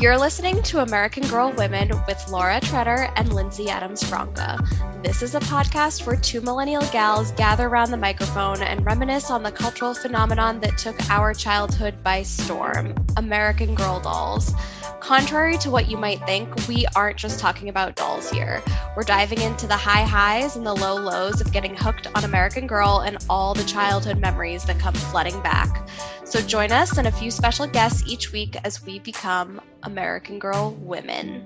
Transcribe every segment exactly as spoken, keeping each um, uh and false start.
You're listening to American Girl Women with Laura Treader and Lindsay Adams-Franca. This is a podcast where two millennial gals gather around the microphone and reminisce on the cultural phenomenon that took our childhood by storm, American Girl dolls. Contrary to what you might think, we aren't just talking about dolls here. We're diving into the high highs and the low lows of getting hooked on American Girl and all the childhood memories that come flooding back. So join us and a few special guests each week as we become American Girl women.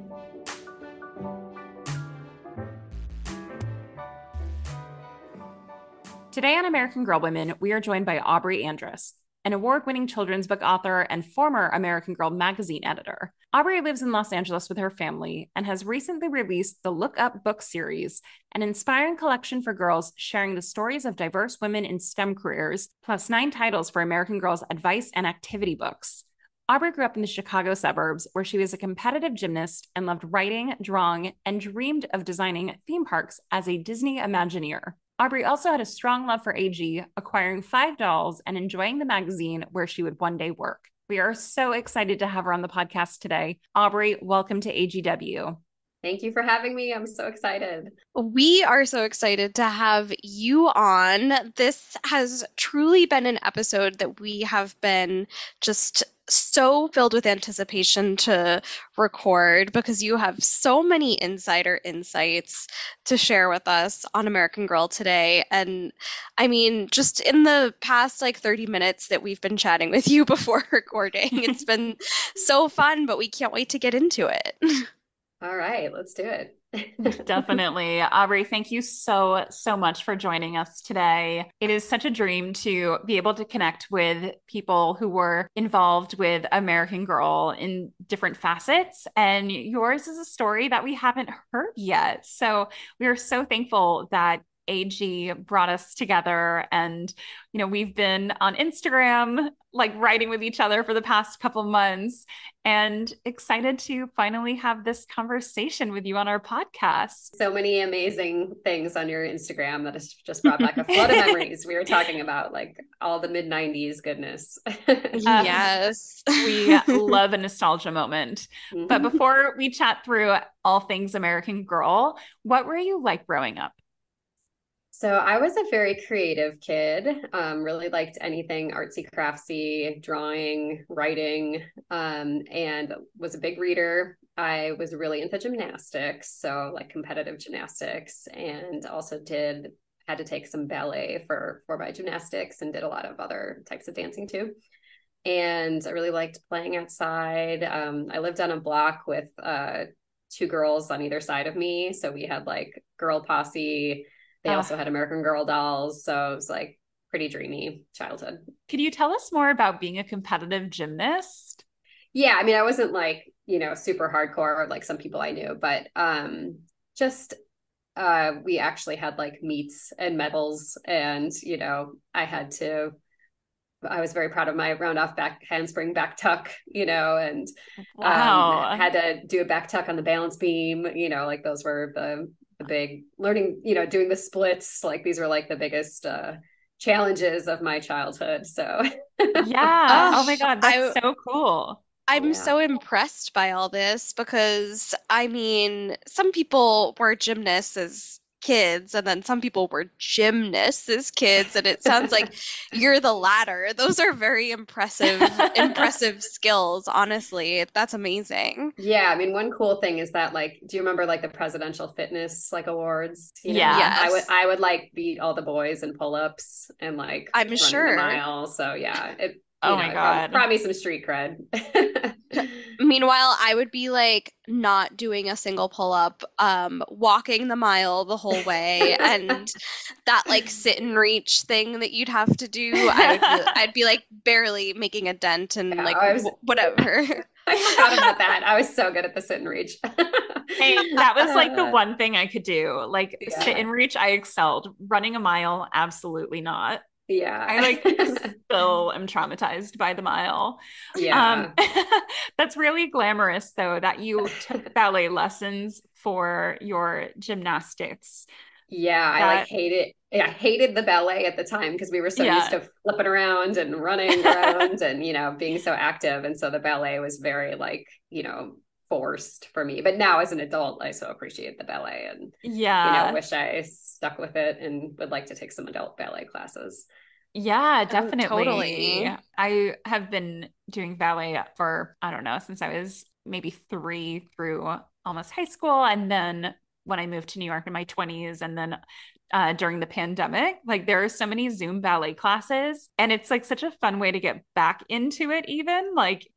Today on American Girl Women, we are joined by Aubrey Andrus, an award-winning children's book author and former American Girl magazine editor. Aubrey lives in Los Angeles with her family and has recently released the Look Up book series, an inspiring collection for girls sharing the stories of diverse women in STEM careers, plus nine titles for American Girls advice and activity books. Aubrey grew up in the Chicago suburbs, where she was a competitive gymnast and loved writing, drawing, and dreamed of designing theme parks as a Disney Imagineer. Aubrey also had a strong love for A G, acquiring five dolls and enjoying the magazine where she would one day work. We are so excited to have her on the podcast today. Aubrey, welcome to A G W. Thank you for having me. I'm so excited. We are so excited to have you on. This has truly been an episode that we have been just so filled with anticipation to record because you have so many insider insights to share with us on American Girl today. And I mean, just in the past like thirty minutes that we've been chatting with you before recording, it's been so fun, but we can't wait to get into it. All right, let's do it. Definitely. Aubrey, thank you so, so much for joining us today. It is such a dream to be able to connect with people who were involved with American Girl in different facets. And yours is a story that we haven't heard yet. So we are so thankful that A G brought us together. And, you know, we've been on Instagram, like writing with each other for the past couple months, and excited to finally have this conversation with you on our podcast. So many amazing things on your Instagram that has just brought back a flood of memories. We were talking about like all the mid nineties goodness. Yes. We love a nostalgia moment. Mm-hmm. But before we chat through all things American Girl, what were you like growing up? So I was a very creative kid, um, really liked anything artsy craftsy, drawing, writing, um, and was a big reader. I was really into gymnastics, so like competitive gymnastics, and also did, had to take some ballet for, for my gymnastics and did a lot of other types of dancing too. And I really liked playing outside. Um, I lived on a block with uh, two girls on either side of me. So we had like girl posse. They also had American Girl dolls. So it was like pretty dreamy childhood. Could you tell us more about being a competitive gymnast? Yeah. I mean, I wasn't like, you know, super hardcore like some people I knew, but um, just uh, we actually had like meets and medals. And, you know, I had to, I was very proud of my round off back handspring back tuck, you know, and wow. um, had to do a back tuck on the balance beam, you know, like those were the the big learning, you know, doing the splits, like these were like the biggest uh, challenges of my childhood. So yeah. Oh my God. That's I, so cool. I'm yeah. so impressed by all this because I mean, some people were gymnasts as kids and then some people were gymnasts as kids. And it sounds like you're the latter. Those are very impressive, impressive skills. Honestly, that's amazing. Yeah. I mean, one cool thing is that like, do you remember like the presidential fitness like awards? You know? Yeah. Yes. I would, I would like beat all the boys in pull-ups and like, I'm sure. the mile. So yeah, it, oh know, my God. Brought me some street cred. Meanwhile, I would be like not doing a single pull-up, um, walking the mile the whole way, and that like sit and reach thing that you'd have to do, I would be, I'd be like barely making a dent and yeah, like was, whatever. I forgot about that. I was so good at the sit and reach. Hey, that was like the one thing I could do. Like yeah. sit and reach, I excelled. Running a mile, absolutely not. Yeah. I like still am traumatized by the mile. Yeah. Um, that's really glamorous though, that you took ballet lessons for your gymnastics. Yeah. That... I like hated, I hated the ballet at the time because we were so Yeah. used to flipping around and running around and, you know, being so active. And so the ballet was very like, you know, forced for me. But now as an adult, I so appreciate the ballet and, you know, Yeah. wish I stuck with it and would like to take some adult ballet classes. Yeah, Oh, definitely. totally. I have been doing ballet for, I don't know, since I was maybe three through almost high school. And then when I moved to New York in my twenties, and then uh, during the pandemic, like there are so many Zoom ballet classes, and it's like such a fun way to get back into it, even. Like,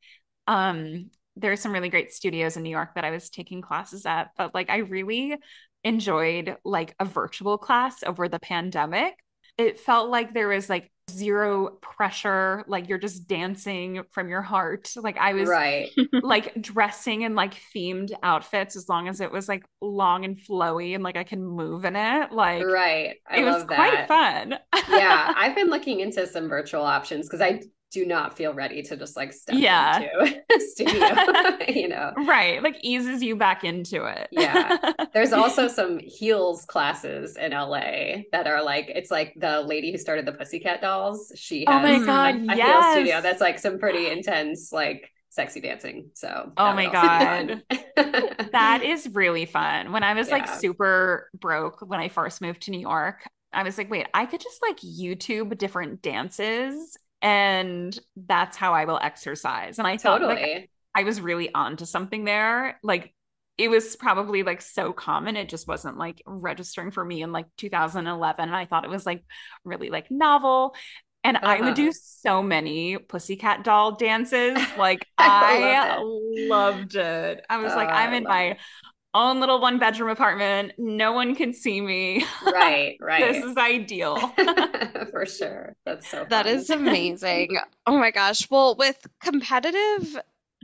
um, there's some really great studios in New York that I was taking classes at, but like I really enjoyed like a virtual class over the pandemic. It felt like there was like zero pressure, like you're just dancing from your heart. Like I was Right. like dressing in like themed outfits as long as it was like long and flowy and like I can move in it. Like Right. I it was love quite that. fun. Yeah. I've been looking into some virtual options because I do not feel ready to just like step Yeah. into a studio, you know. Right. Like eases you back into it. Yeah. There's also some heels classes in L A that are like, it's like the lady who started the Pussycat Dolls. She Oh my has God, a, a heel studio yes. that's like some pretty intense, like sexy dancing. So Oh that would my also be God. fun. That is really fun. When I was like Yeah, super broke when I first moved to New York, I was like, wait, I could just like YouTube different dances and that's how I will exercise. And I thought like totally. I was really onto something there. Like it was probably like so common. It just wasn't like registering for me in like two thousand eleven. And I thought it was like really like novel. And I would do Uh-huh. so many Pussycat doll dances. Like I love I it. loved it. I Oh, was like, I'm I in love my it. own little one bedroom apartment. No one can see me. Right, This right. is ideal. For sure. That's so That fun. is amazing. Oh my gosh. Well, with competitive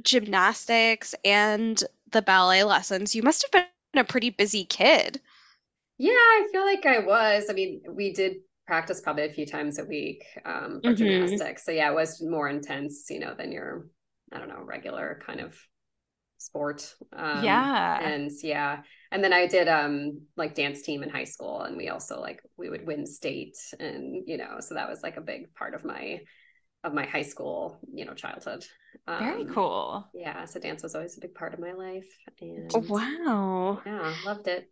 gymnastics and the ballet lessons, you must have been a pretty busy kid. Yeah, I feel like I was. I mean, we did practice probably a few times a week um, for Hmm. gymnastics. So yeah, it was more intense, you know, than your, I don't know, regular kind of sport. Um, Yeah. and yeah, and then I did um like dance team in high school, and we also like we would win state, and you know, so that was like a big part of my of my high school, you know, childhood. Very Um, cool. yeah, so dance was always a big part of my life, and Wow. yeah, loved it.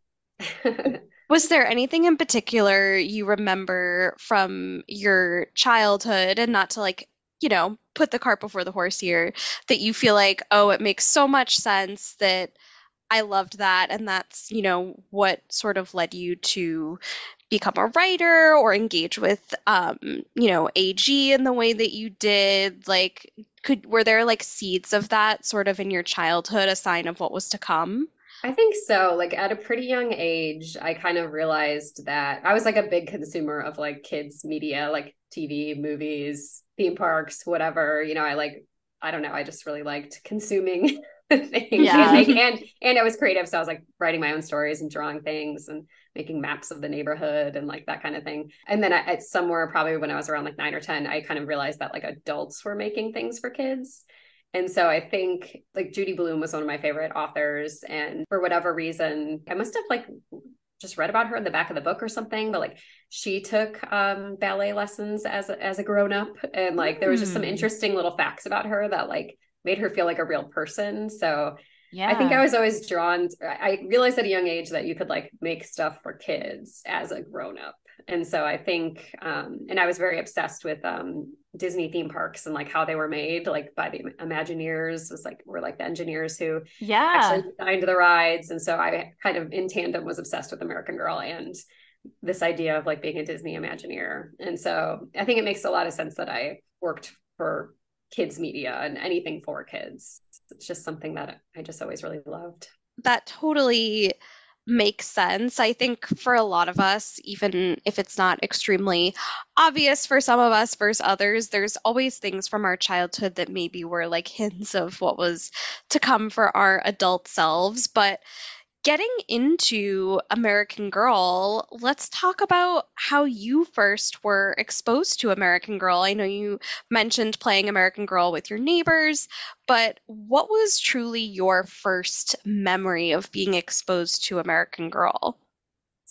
Was there anything in particular you remember from your childhood, and not to like, you know, put the cart before the horse here, that you feel like, oh, it makes so much sense that I loved that, and that's, you know, what sort of led you to become a writer or engage with, um, you know, A G in the way that you did? Like, could were there like seeds of that sort of in your childhood, a sign of what was to come? I think so. Like at a pretty young age, I kind of realized that I was like a big consumer of like kids media, like T V, movies, theme parks, whatever. You know, I like, I don't know, I just really liked consuming things and Yeah. make and and I was creative. So I was like writing my own stories and drawing things and making maps of the neighborhood and like that kind of thing. And then I, at somewhere probably when I was around like nine or ten, I kind of realized that like adults were making things for kids. And so I think like Judy Blume was one of my favorite authors. And for whatever reason, I must have like just read about her in the back of the book or something, but like she took um, ballet lessons as a, as a grown up. And like there was just some Hmm. interesting little facts about her that like made her feel like a real person. So I think I Yeah. was always drawn. To, I realized at a young age that you could like make stuff for kids as a grown up. And so I think, um, and I was very obsessed with um, Disney theme parks and like how they were made, like by the Imagineers was like, were like the engineers who actually Yeah. designed the rides. And so I kind of in tandem was obsessed with American Girl and this idea of like being a Disney Imagineer. And so I think it makes a lot of sense that I worked for kids media and anything for kids. It's just something that I just always really loved. That totally makes sense. I think for a lot of us, even if it's not extremely obvious for some of us versus others, there's always things from our childhood that maybe were like hints of what was to come for our adult selves. But getting into American Girl, let's talk about how you first were exposed to American Girl. I know you mentioned playing American Girl with your neighbors, but what was truly your first memory of being exposed to American Girl?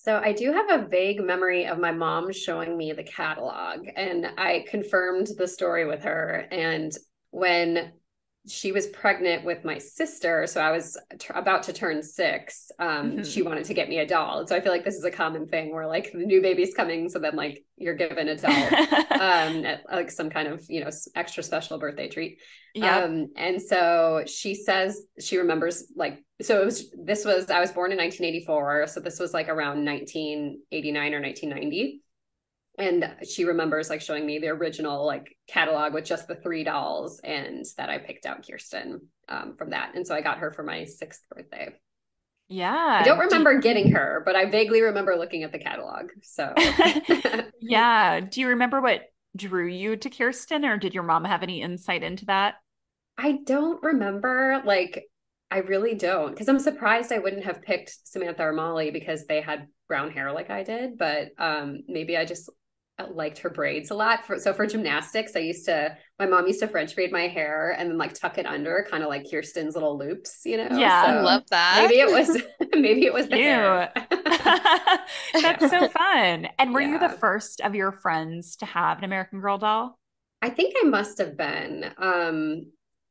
So I do have a vague memory of my mom showing me the catalog, and I confirmed the story with her. And when she was pregnant with my sister, so I was t- about to turn six, um, mm-hmm. she wanted to get me a doll. And so I feel like this is a common thing where like the new baby's coming, so then like you're given a doll, um, at, like some kind of, you know, extra special birthday treat. Yeah. Um, and so she says she remembers like, so it was, this was, I was born in nineteen eighty-four. So this was like around nineteen eighty-nine or nineteen ninety. And she remembers like showing me the original like catalog with just the three dolls, and that I picked out Kirsten um, from that. And so I got her for my sixth birthday. Yeah. I don't remember Do you... getting her, but I vaguely remember looking at the catalog. So yeah. Do you remember what drew you to Kirsten, or did your mom have any insight into that? I don't remember. Like, I really don't, because I'm surprised I wouldn't have picked Samantha or Molly because they had brown hair like I did. But um, maybe I just liked her braids a lot. For, so for gymnastics, I used to, my mom used to French braid my hair and then like tuck it under, kind of like Kirsten's little loops, you know? Yeah, so I love that. Maybe it was, maybe it was the hair. That's yeah. so fun. And were yeah. you the first of your friends to have an American Girl doll? I think I must have been. Um,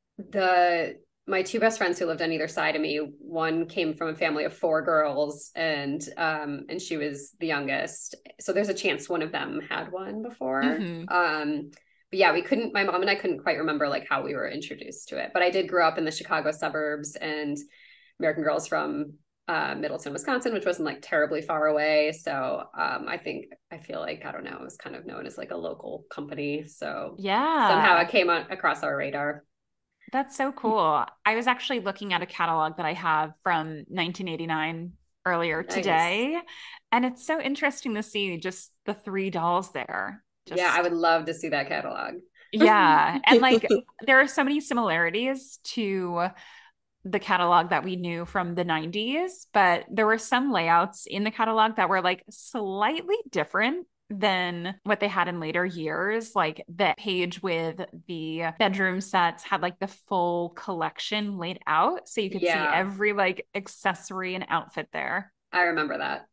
the my two best friends who lived on either side of me, one came from a family of four girls, and um and she was the youngest, so there's a chance one of them had one before. Mm-hmm. um but yeah, we couldn't, my mom and I couldn't quite remember like how we were introduced to it, but I did grow up in the Chicago suburbs, and American Girl's from uh Middleton, Wisconsin, which wasn't like terribly far away. So um I think I feel like, I don't know, it was kind of known as like a local company, so yeah, somehow it came on across our radar. That's so cool. I was actually looking at a catalog that I have from nineteen eighty-nine earlier nice. today. And it's so interesting to see just the three dolls there. Just... Yeah, I would love to see that catalog. Yeah. And like, there are so many similarities to the catalog that we knew from the nineties, but there were some layouts in the catalog that were like slightly different than what they had in later years. Like the page with the bedroom sets had like the full collection laid out, so you could yeah. see every like accessory and outfit there. I remember that.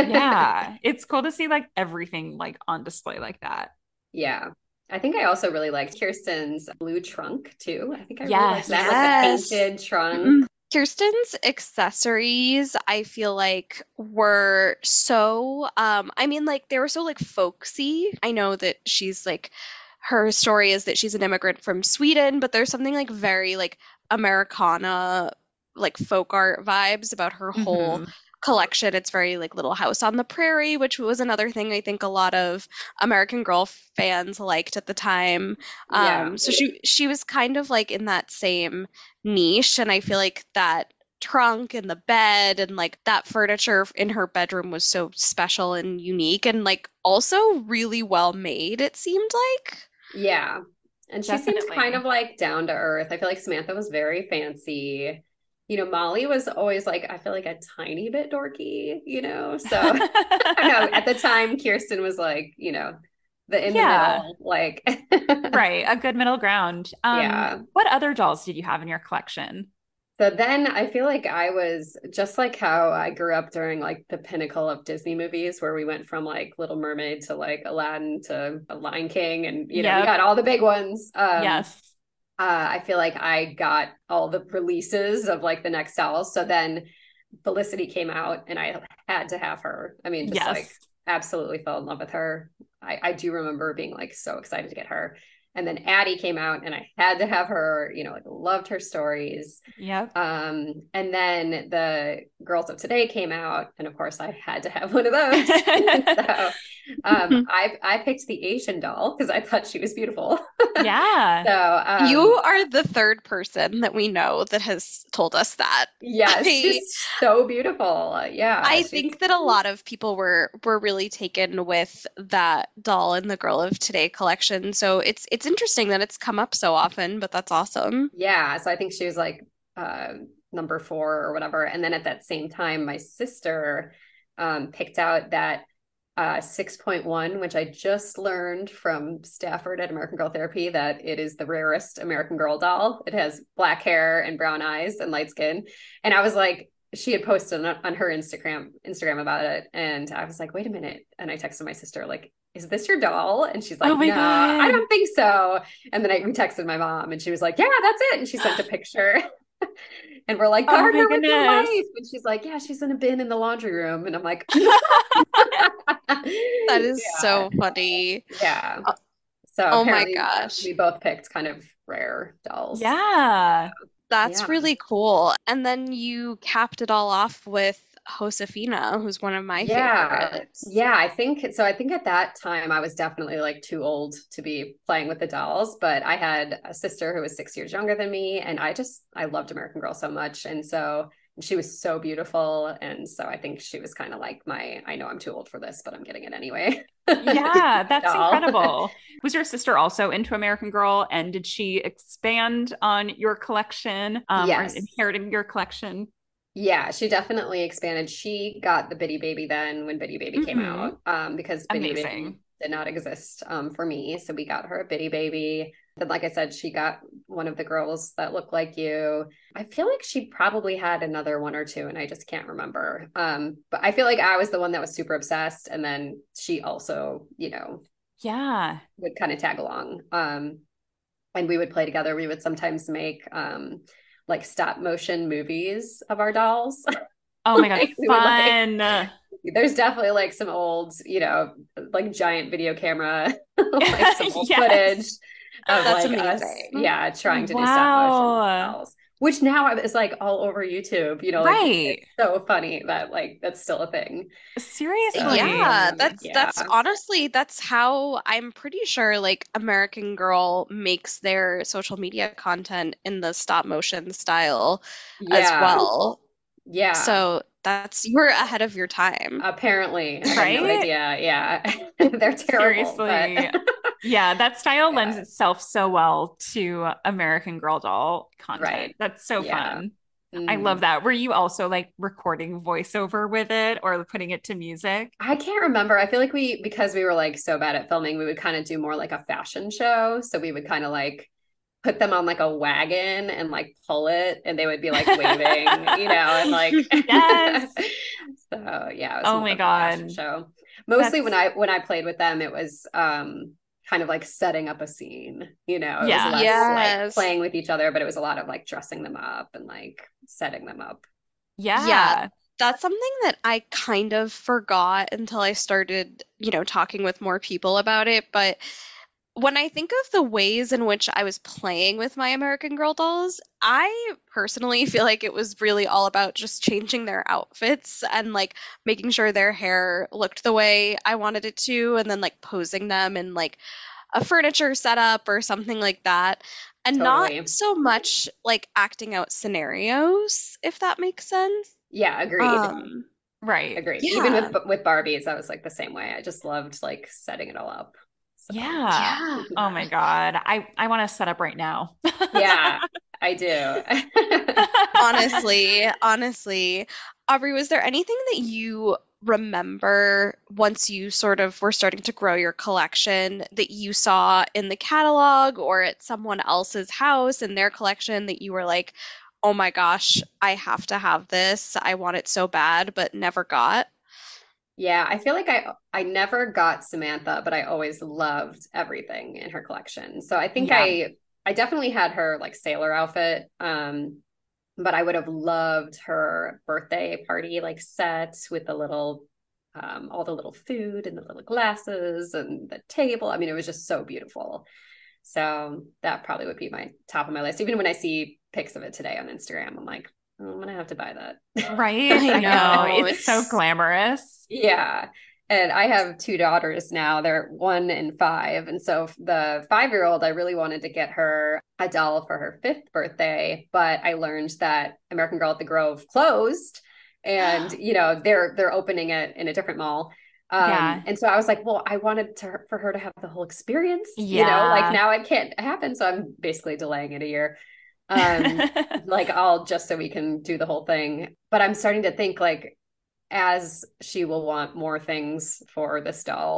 Yeah, it's cool to see like everything like on display like that. Yeah, I think I also really liked Kirsten's blue trunk too. I think I yes. really liked that, yes. like a painted trunk. Mm-hmm. Kirsten's accessories, I feel like, were so, um, I mean, like, they were so, like, folksy. I know that she's, like, her story is that she's an immigrant from Sweden, but there's something, like, very, like, Americana, like, folk art vibes about her whole mm-hmm. collection. It's very, like, Little House on the Prairie, which was another thing I think a lot of American Girl fans liked at the time. Yeah. Um, so she she was kind of, like, in that same niche, and I feel like that trunk and the bed and like that furniture in her bedroom was so special and unique, and like also really well made, it seemed like. Yeah, and she Definitely. seemed kind of like down to earth. I feel like Samantha was very fancy. You know, Molly was always like, I feel like a tiny bit dorky, you know? So I don't know, at the time Kirsten was like, you know, the in yeah. the middle, like right, a good middle ground. Um, yeah. What other dolls did you have in your collection? So then I feel like I was just like how I grew up during like the pinnacle of Disney movies, where we went from like Little Mermaid to like Aladdin to Lion King, and you know, yep. we got all the big ones. Um, yes. Uh, I feel like I got all the releases of like the next dolls. So then Felicity came out, and I had to have her. I mean, just yes. like absolutely fell in love with her. I, I do remember being like so excited to get her. And then Addie came out, and I had to have her, you know, like loved her stories. Yeah. Um, and then the Girls of Today came out, and of course I had to have one of those. So um, I I picked the Asian doll because I thought she was beautiful. Yeah. So um, you are the third person that we know that has told us that. Yes, I, she's so beautiful. Yeah. I think that a lot of people were were really taken with that doll in the Girl of Today collection. So it's it's interesting that it's come up so often, but that's awesome. Yeah. So I think she was like uh, number four or whatever. And then at that same time, my sister um, picked out that uh, six point one, which I just learned from Stafford at American Girl Therapy, that it is the rarest American Girl doll. It has black hair and brown eyes and light skin. And I was like, she had posted on, on her Instagram Instagram about it, and I was like, wait a minute. And I texted my sister, like, is this your doll? And she's like, oh my no, God. I don't think so. And then I we texted my mom, and she was like, yeah, that's it. And she sent a picture. And we're like, Oh my Gardner with your goodness. life. And she's like, yeah, she's in a bin in the laundry room. And I'm like, That is yeah. so funny. Yeah. So Oh my apparently gosh. we both picked kind of rare dolls. Yeah. That's Yeah. really cool. And then you capped it all off with Josefina, who's one of my Yeah. favorites. Yeah, I think so. I think at that time I was definitely like too old to be playing with the dolls, but I had a sister who was six years younger than me, and I just I loved American Girl so much. And so she was so beautiful. And so I think she was kind of like my, I know I'm too old for this, but I'm getting it anyway. Yeah, that's doll. incredible. Was your sister also into American Girl? And did she expand on your collection, um, Yes. or inheriting your collection? Yeah, she definitely expanded. She got the Bitty Baby then when Bitty Baby came Mhm. out, um, because Bitty Baby Amazing. did not exist um, for me. So we got her a Bitty Baby. Then, like I said, she got one of the girls that look like you. I feel like she probably had another one or two, and I just can't remember. Um, but I feel like I was the one that was super obsessed, and then she also, you know, Yeah. would kind of tag along. Um, and we would play together. We would sometimes make um, like stop motion movies of our dolls. Oh my God, Like, we would, like- fun. There's definitely like some old, you know, like giant video camera, like some old Yes. footage of That's like us, amazing. yeah, trying to do Wow. stop motion dolls, which now is like all over YouTube, you know, like Right. it's so funny that like that's still a thing. Seriously. So, Yeah, um, that's that's yeah. honestly that's how I'm pretty sure like American Girl makes their social media content in the stop motion style as Yeah. well. Yeah. So that's you were ahead of your time. Apparently, I had no Right? idea. Yeah. They're terrible, Seriously. but Yeah, that style Yeah. lends itself so well to American Girl doll content. Right. That's so Yeah. fun. I mm. love that. Were you also like recording voiceover with it or putting it to music? I can't remember. I feel like we, because we were like so bad at filming, we would kind of do more like a fashion show. So we would kind of like put them on like a wagon and like pull it, and they would be like waving, you know, and like Yes. So yeah, it was Oh more my of a fashion God. show. Mostly That's- when I when I played with them, it was um kind of like setting up a scene, you know. It Yeah. was less Yes. like playing with each other, but it was a lot of like dressing them up and like setting them up. Yeah. Yeah. That's something that I kind of forgot until I started, you know, talking with more people about it. But when I think of the ways in which I was playing with my American Girl dolls, I personally feel like it was really all about just changing their outfits and like making sure their hair looked the way I wanted it to, and then like posing them in like a furniture setup or something like that. And Totally. not so much like acting out scenarios, if that makes sense. Yeah, agreed. Um, Right. Agreed. yeah. Even with with Barbies, I was like the same way. I just loved like setting it all up. So, Yeah. yeah. Oh my God. I, I want to set up right now. Yeah, I do. honestly, honestly, Aubrey, was there anything that you remember once you sort of were starting to grow your collection that you saw in the catalog or at someone else's house in their collection that you were like, oh my gosh, I have to have this. I want it so bad, but never got? Yeah, I feel like I I never got Samantha, but I always loved everything in her collection. So I think Yeah. I I definitely had her like sailor outfit. Um, but I would have loved her birthday party like set with the little um all the little food and the little glasses and the table. I mean, it was just so beautiful. So that probably would be my top of my list. Even when I see pics of it today on Instagram, I'm like, oh, I'm gonna have to buy that. Right? I I know. know, It's so it's- glamorous. Yeah. And I have two daughters now. They're one and five. And so the five-year-old, I really wanted to get her a doll for her fifth birthday, but I learned that American Girl at the Grove closed, and you know, they're they're opening it in a different mall. Um, Yeah. and so I was like, well, I wanted to for her to have the whole experience, you know, Yeah. like now it can't happen. So I'm basically delaying it a year. Um, like all just so we can do the whole thing. But I'm starting to think like, as she will want more things for this doll,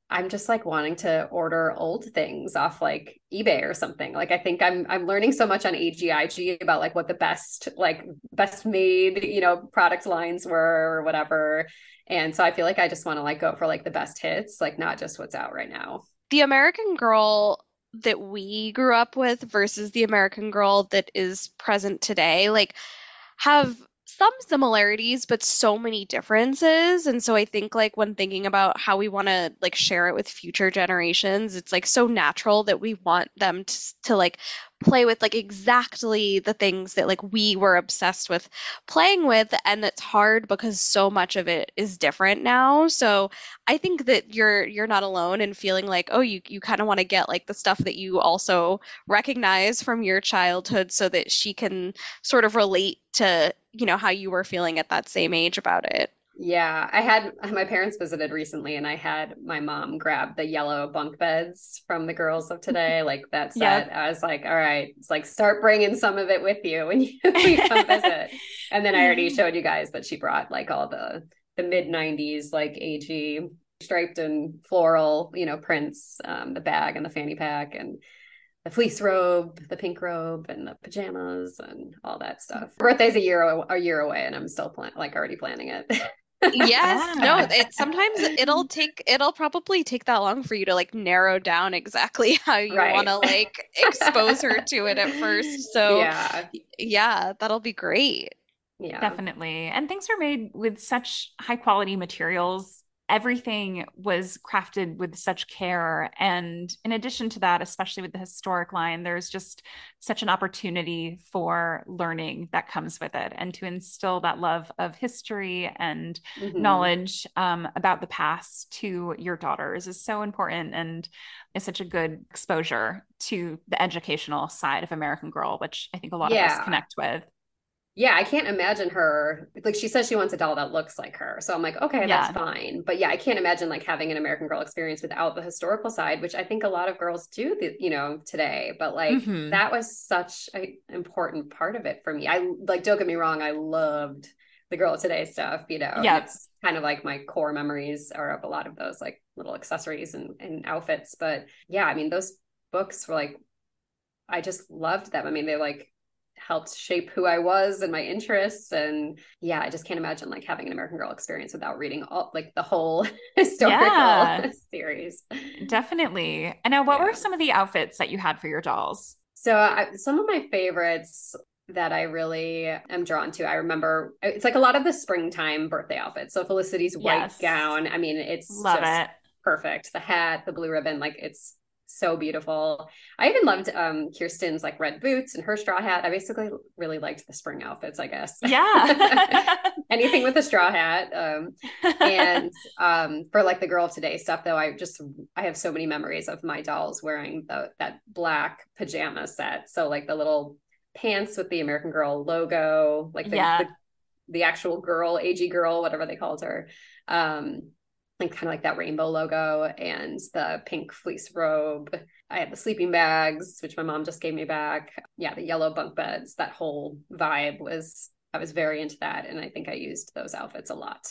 I'm just like wanting to order old things off like eBay or something. Like I think I'm I'm learning so much on A G I G about like what the best like best made, you know, product lines were or whatever. And so I feel like I just want to like go for like the best hits, like not just what's out right now. The American Girl that we grew up with versus the American Girl that is present today, like have some similarities, but so many differences. And so I think like when thinking about how we want to like share it with future generations, it's like so natural that we want them to, to like play with like exactly the things that like we were obsessed with playing with. And it's hard because so much of it is different now. So I think that you're you're not alone in feeling like, oh, you you kind of want to get like the stuff that you also recognize from your childhood so that she can sort of relate to, you know, how you were feeling at that same age about it. Yeah, I had my parents visited recently and I had my mom grab the yellow bunk beds from the girls of today, like that set. Yep. I was like, all right, it's like start bringing some of it with you when you, when you come visit. And then I already showed you guys that she brought like all the the mid nineties like A G striped and floral, you know, prints, um, the bag and the fanny pack and the fleece robe, the pink robe, and the pajamas, and all that stuff. Birthday's a year a year away, and I'm still plan- like already planning it. Yes, no, Yeah. it sometimes it'll take it'll probably take that long for you to like narrow down exactly how you Right. want to like expose her to it at first. So Yeah. yeah, that'll be great. Yeah. Definitely. And things are made with such high quality materials. Everything was crafted with such care. And in addition to that, especially with the historic line, there's just such an opportunity for learning that comes with it and to instill that love of history and Mhm. knowledge um, about the past to your daughters is so important and is such a good exposure to the educational side of American Girl, which I think a lot of us Yeah. connect with. Yeah, I can't imagine her like she says she wants a doll that looks like her. So I'm like, okay, Yeah. that's fine. But yeah, I can't imagine like having an American Girl experience without the historical side, which I think a lot of girls do, the, you know, today. But like Mhm. that was such an important part of it for me. I like, don't get me wrong, I loved the Girl of Today stuff, you know. Yep. And it's kind of like my core memories are of a lot of those like little accessories and, and outfits. But yeah, I mean, those books were like, I just loved them. I mean, they like helped shape who I was and my interests. And yeah, I just can't imagine like having an American Girl experience without reading all like the whole historical Yeah. series. Definitely. And now, what Yeah. were some of the outfits that you had for your dolls? So I, some of my favorites that I really am drawn to, I remember it's like a lot of the springtime birthday outfits. So Felicity's white Yes. gown, I mean, it's Love just it. perfect. The hat, the blue ribbon, like it's so beautiful. I even loved um Kirsten's like red boots and her straw hat. I basically really liked the spring outfits, I guess. Yeah. Anything with a straw hat. Um and um for like the Girl of Today stuff though, I just I have so many memories of my dolls wearing the that black pajama set. So like the little pants with the American Girl logo, like the Yeah. the, the actual girl, A G girl, whatever they called her. Um and kind of like that rainbow logo and the pink fleece robe. I had the sleeping bags, which my mom just gave me back. Yeah, the yellow bunk beds, that whole vibe was, I was very into that. And I think I used those outfits a lot.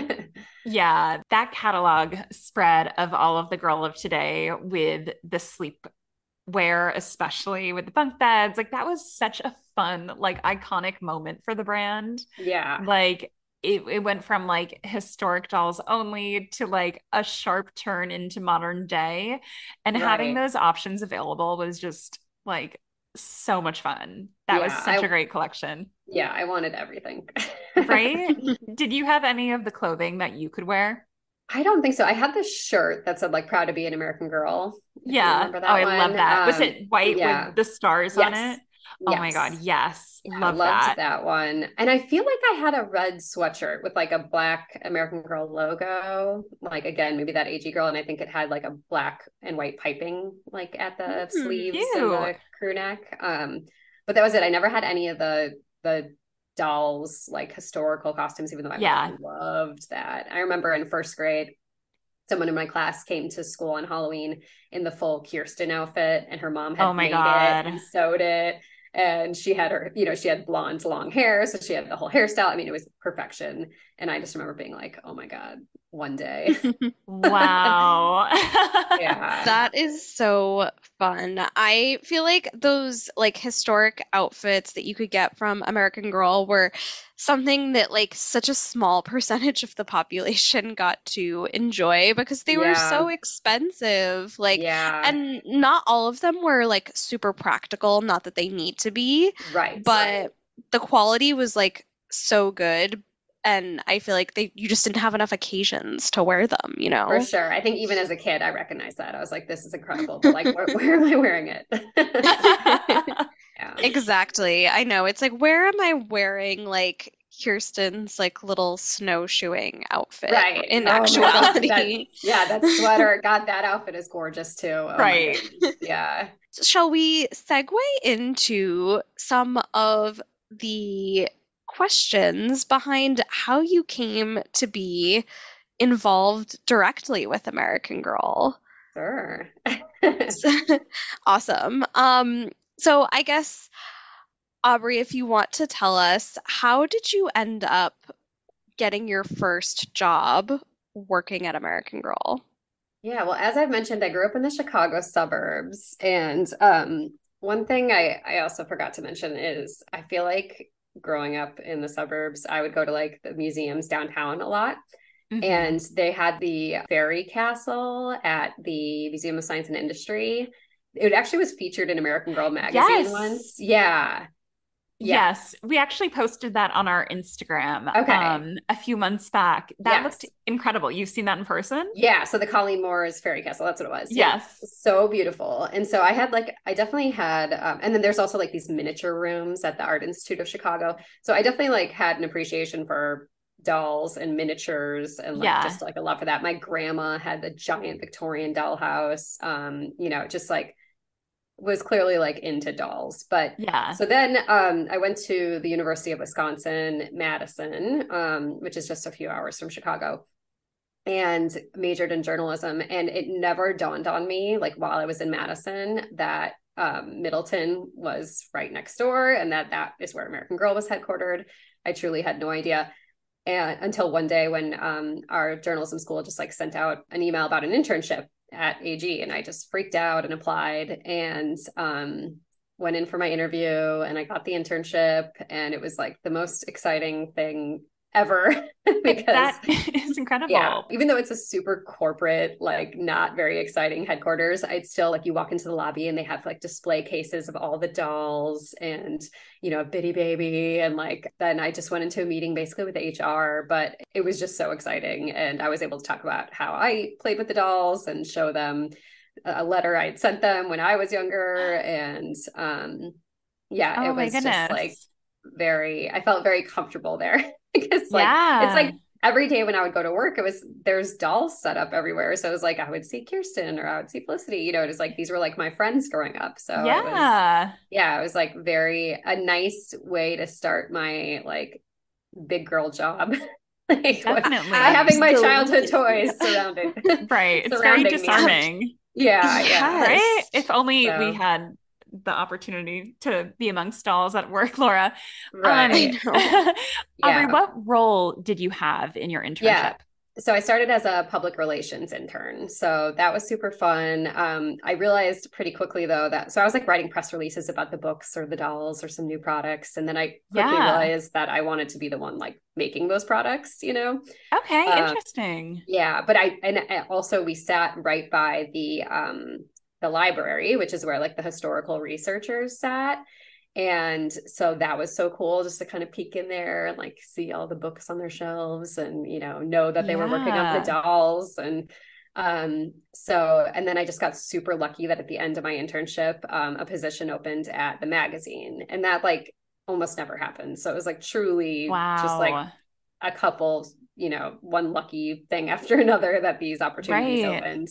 Yeah. That catalog spread of all of the Girl of Today with the sleep wear, especially with the bunk beds, like that was such a fun, like iconic moment for the brand. Yeah. Like it, it went from like historic dolls only to like a sharp turn into modern day. And having Right. those options available was just like so much fun. That was Yeah, such I- a great collection, Yeah, I wanted everything. right? Did you have any of the clothing that you could wear? I don't think so. I had this shirt that said like proud to be an American girl. If you Yeah. remember Oh, that I one. love that. Was Um, it white yeah. with the stars on Yes. it? Oh my God. Yes. Yes. Yeah, Love loved that. that one. And I feel like I had a red sweatshirt with like a black American Girl logo. Like again, maybe that A G girl. And I think it had like a black and white piping like at the Mm, sleeves cute. and the crew neck. Um, but that was it. I never had any of the the dolls like historical costumes, even though my Yeah. mom loved that. I remember in first grade, someone in my class came to school on Halloween in the full Kirsten outfit, and her mom had Oh my made God. it and sewed it. And she had her, you know, she had blonde, long hair. So she had the whole hairstyle. I mean, it was perfection. And I just remember being like, oh my God, one day. Wow. Yeah. That is so fun. I feel like those like historic outfits that you could get from American Girl were something that like such a small percentage of the population got to enjoy because they were Yeah. so expensive. Like, Yeah. and not all of them were like super practical, not that they need to be, Right. but the quality was like so good. And I feel like they you just didn't have enough occasions to wear them, you For know? sure. I think even as a kid, I recognized that. I was like, this is incredible, but like, where, where am I wearing it? Yeah. Exactly. I know. It's like, where am I wearing like Kirsten's like little snowshoeing outfit Right. in Oh my God. That, actuality? yeah, that sweater. God, that outfit is gorgeous too. Oh my Right. goodness. Yeah. Shall we segue into some of the questions behind how you came to be involved directly with American Girl? Sure. Awesome. Um, so I guess Aubrey, if you want to tell us, how did you end up getting your first job working at American Girl? Yeah, well, as I've mentioned, I grew up in the Chicago suburbs. And um, one thing I, I also forgot to mention is I feel like growing up in the suburbs, I would go to like the museums downtown a lot. Mhm. And they had the Fairy Castle at the Museum of Science and Industry. It actually was featured in American Girl magazine Yes. once. Yeah. Yeah. Yes, we actually posted that on our Instagram Okay. um a few months back. That looked Yes. incredible. You've seen that in person? Yeah. So the Colleen Moore's Fairy Castle, that's what it was. Yeah. Yes. So beautiful. And so I had like, I definitely had, um, and then there's also like these miniature rooms at the Art Institute of Chicago. So I definitely like had an appreciation for dolls and miniatures and like Yeah. just like a love for that. My grandma had the giant Victorian doll house. Um, you know, just like was clearly like into dolls. But Yeah. so then um, I went to the University of Wisconsin, Madison, um, which is just a few hours from Chicago, and majored in journalism. And it never dawned on me, like while I was in Madison, that um, Middleton was right next door and that that is where American Girl was headquartered. I truly had no idea. And until one day when um, our journalism school just like sent out an email about an internship at A G, and I just freaked out and applied and um, went in for my interview, and I got the internship, and it was like the most exciting thing ever because That is yeah, incredible. even though it's a super corporate, like not very exciting headquarters, I'd still like you walk into the lobby and they have like display cases of all the dolls and, you know, Bitty Baby. And like then I just went into a meeting basically with H R, but it was just so exciting. And I was able to talk about how I played with the dolls and show them a letter I'd sent them when I was younger. And um, yeah, Oh it my was just like goodness. very, I felt very comfortable there because like it's Yeah. like every day when I would go to work, it was there's dolls set up everywhere. So it was like I would see Kirsten or I would see Felicity, you know, it was like these were like my friends growing up. So it was, Yeah. yeah, it was like very a nice way to start my like big girl job. Like Definitely. by having my childhood Absolutely. toys surrounded Right. It's very surrounding me. disarming. Yeah, yeah. Yes. Right? If only we So had the opportunity to be amongst dolls at work, Laura. Um, I right. know. Aubrey, Yeah. what role did you have in your Yeah. internship? So I started as a public relations intern. So that was super fun. Um, I realized pretty quickly though that so I was like writing press releases about the books or the dolls or some new products. And then I quickly Yeah. realized that I wanted to be the one like making those products, you know? Okay, Um, interesting. yeah, but I and also we sat right by the um the library, which is where like the historical researchers sat. And so that was so cool just to kind of peek in there and like see all the books on their shelves and, you know, know that they were working on the Yeah. dolls. And um, so, and then I just got super lucky that at the end of my internship, um, a position opened at the magazine, and that like almost never happened. So it was like truly just like Wow. a couple, you know, one lucky thing after another that these opportunities Right. opened.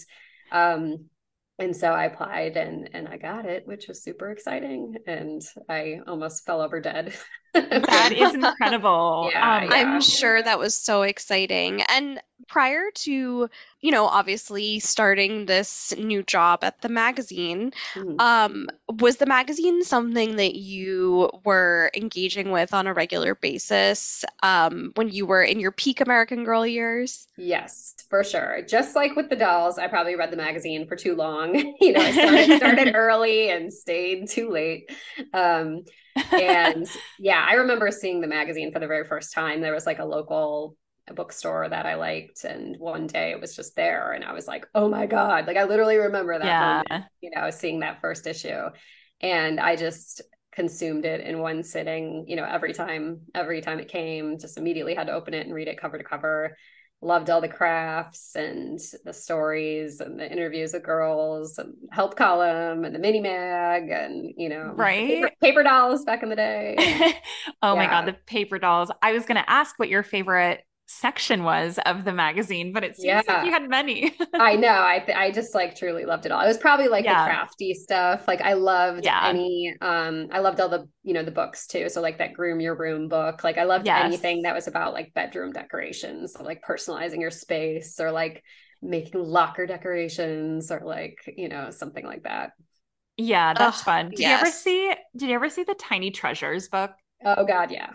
Um, and so I applied and and I got it, which was super exciting. And I almost fell over dead. That is incredible. Yeah, Um, yeah. I'm sure that was so exciting. And prior to, you know, obviously starting this new job at the magazine, Mhm. um, was the magazine something that you were engaging with on a regular basis, um, when you were in your peak American Girl years? Yes, for sure. Just like with the dolls, I probably read the magazine for too long. You know, I started started early and stayed too late. Um, and yeah, I remember seeing the magazine for the very first time. There was like a local bookstore that I liked, and one day it was just there, and I was like, "Oh my God!" Like I literally remember that Yeah. moment. You know, seeing that first issue, and I just consumed it in one sitting. You know, every time, every time it came, just immediately had to open it and read it cover to cover. Loved all the crafts and the stories and the interviews with girls and help column and the mini mag and, you know, paper, Right? paper dolls back in the day. Oh my God, Yeah. the paper dolls. I was going to ask what your favorite section was of the magazine, but it seems like you Yeah. had many. I know. I th- I just like truly loved it all. It was probably like the Yeah. crafty stuff. Like I loved Yeah. any um I loved all the, you know, the books too. So like that Groom Your Room book. Like I loved Yes. anything that was about like bedroom decorations, so like personalizing your space or like making locker decorations or like, you know, something like that. Yeah, that's Oh, fun. Did you ever yes. see did you ever see the Tiny Treasures book? Oh God, yeah.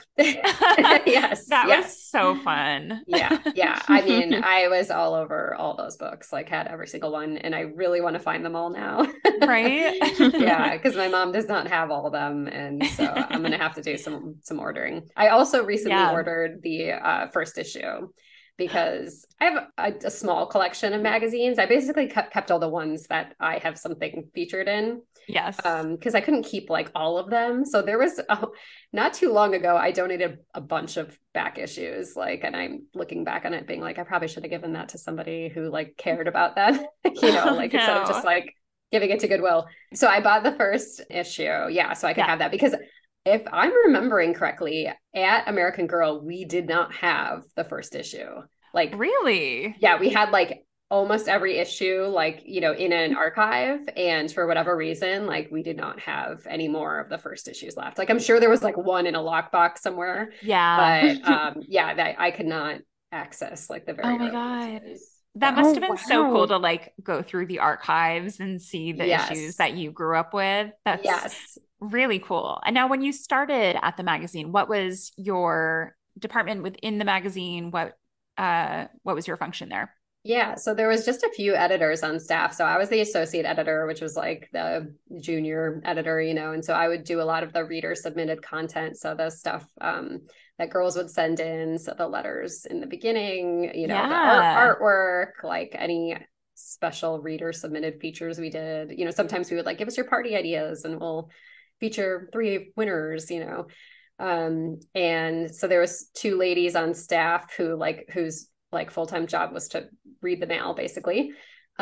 Yes, That was yes. so fun. Yeah, yeah. I mean, I was all over all those books, like had every single one, and I really want to find them all now. Right? Yeah, because my mom does not have all of them, and so I'm gonna have to do some some ordering. I also recently Yeah. ordered the uh, first issue because I have a, a small collection of magazines. I basically kept, kept all the ones that I have something featured in Yes. um because I couldn't keep like all of them. So there was oh, not too long ago I donated a bunch of back issues, like, and I'm looking back on it being like I probably should have given that to somebody who like cared about that. You know, Oh like instead of just no. like giving it to Goodwill. So I bought the first issue, yeah, so I could Yeah. have that because if I'm remembering correctly, at American Girl we did not have the first issue. Like, Really? yeah, we had like almost every issue, like, you know, in an archive. And for whatever reason, like we did not have any more of the first issues left. Like I'm sure there was like one in a lockbox somewhere, Yeah. but um, yeah, that I could not access like the Oh very my early God. issues. That So must have Oh, been so cool wow. to like go through the archives and see the issues yes, that you grew up with. That's yes. really cool. And now when you started at the magazine, what was your department within the magazine? What uh what was your function there? Yeah, so there was just a few editors on staff. So I was the associate editor, which was like the junior editor, you know, and so I would do a lot of the reader submitted content. So the stuff um, that girls would send in, so the letters in the beginning, you know, the art Yeah. artwork, like any special reader submitted features we did. You know, sometimes we would like give us your party ideas and we'll feature three winners, you know. Um, and so there was two ladies on staff who like whose like full-time job was to read the mail basically.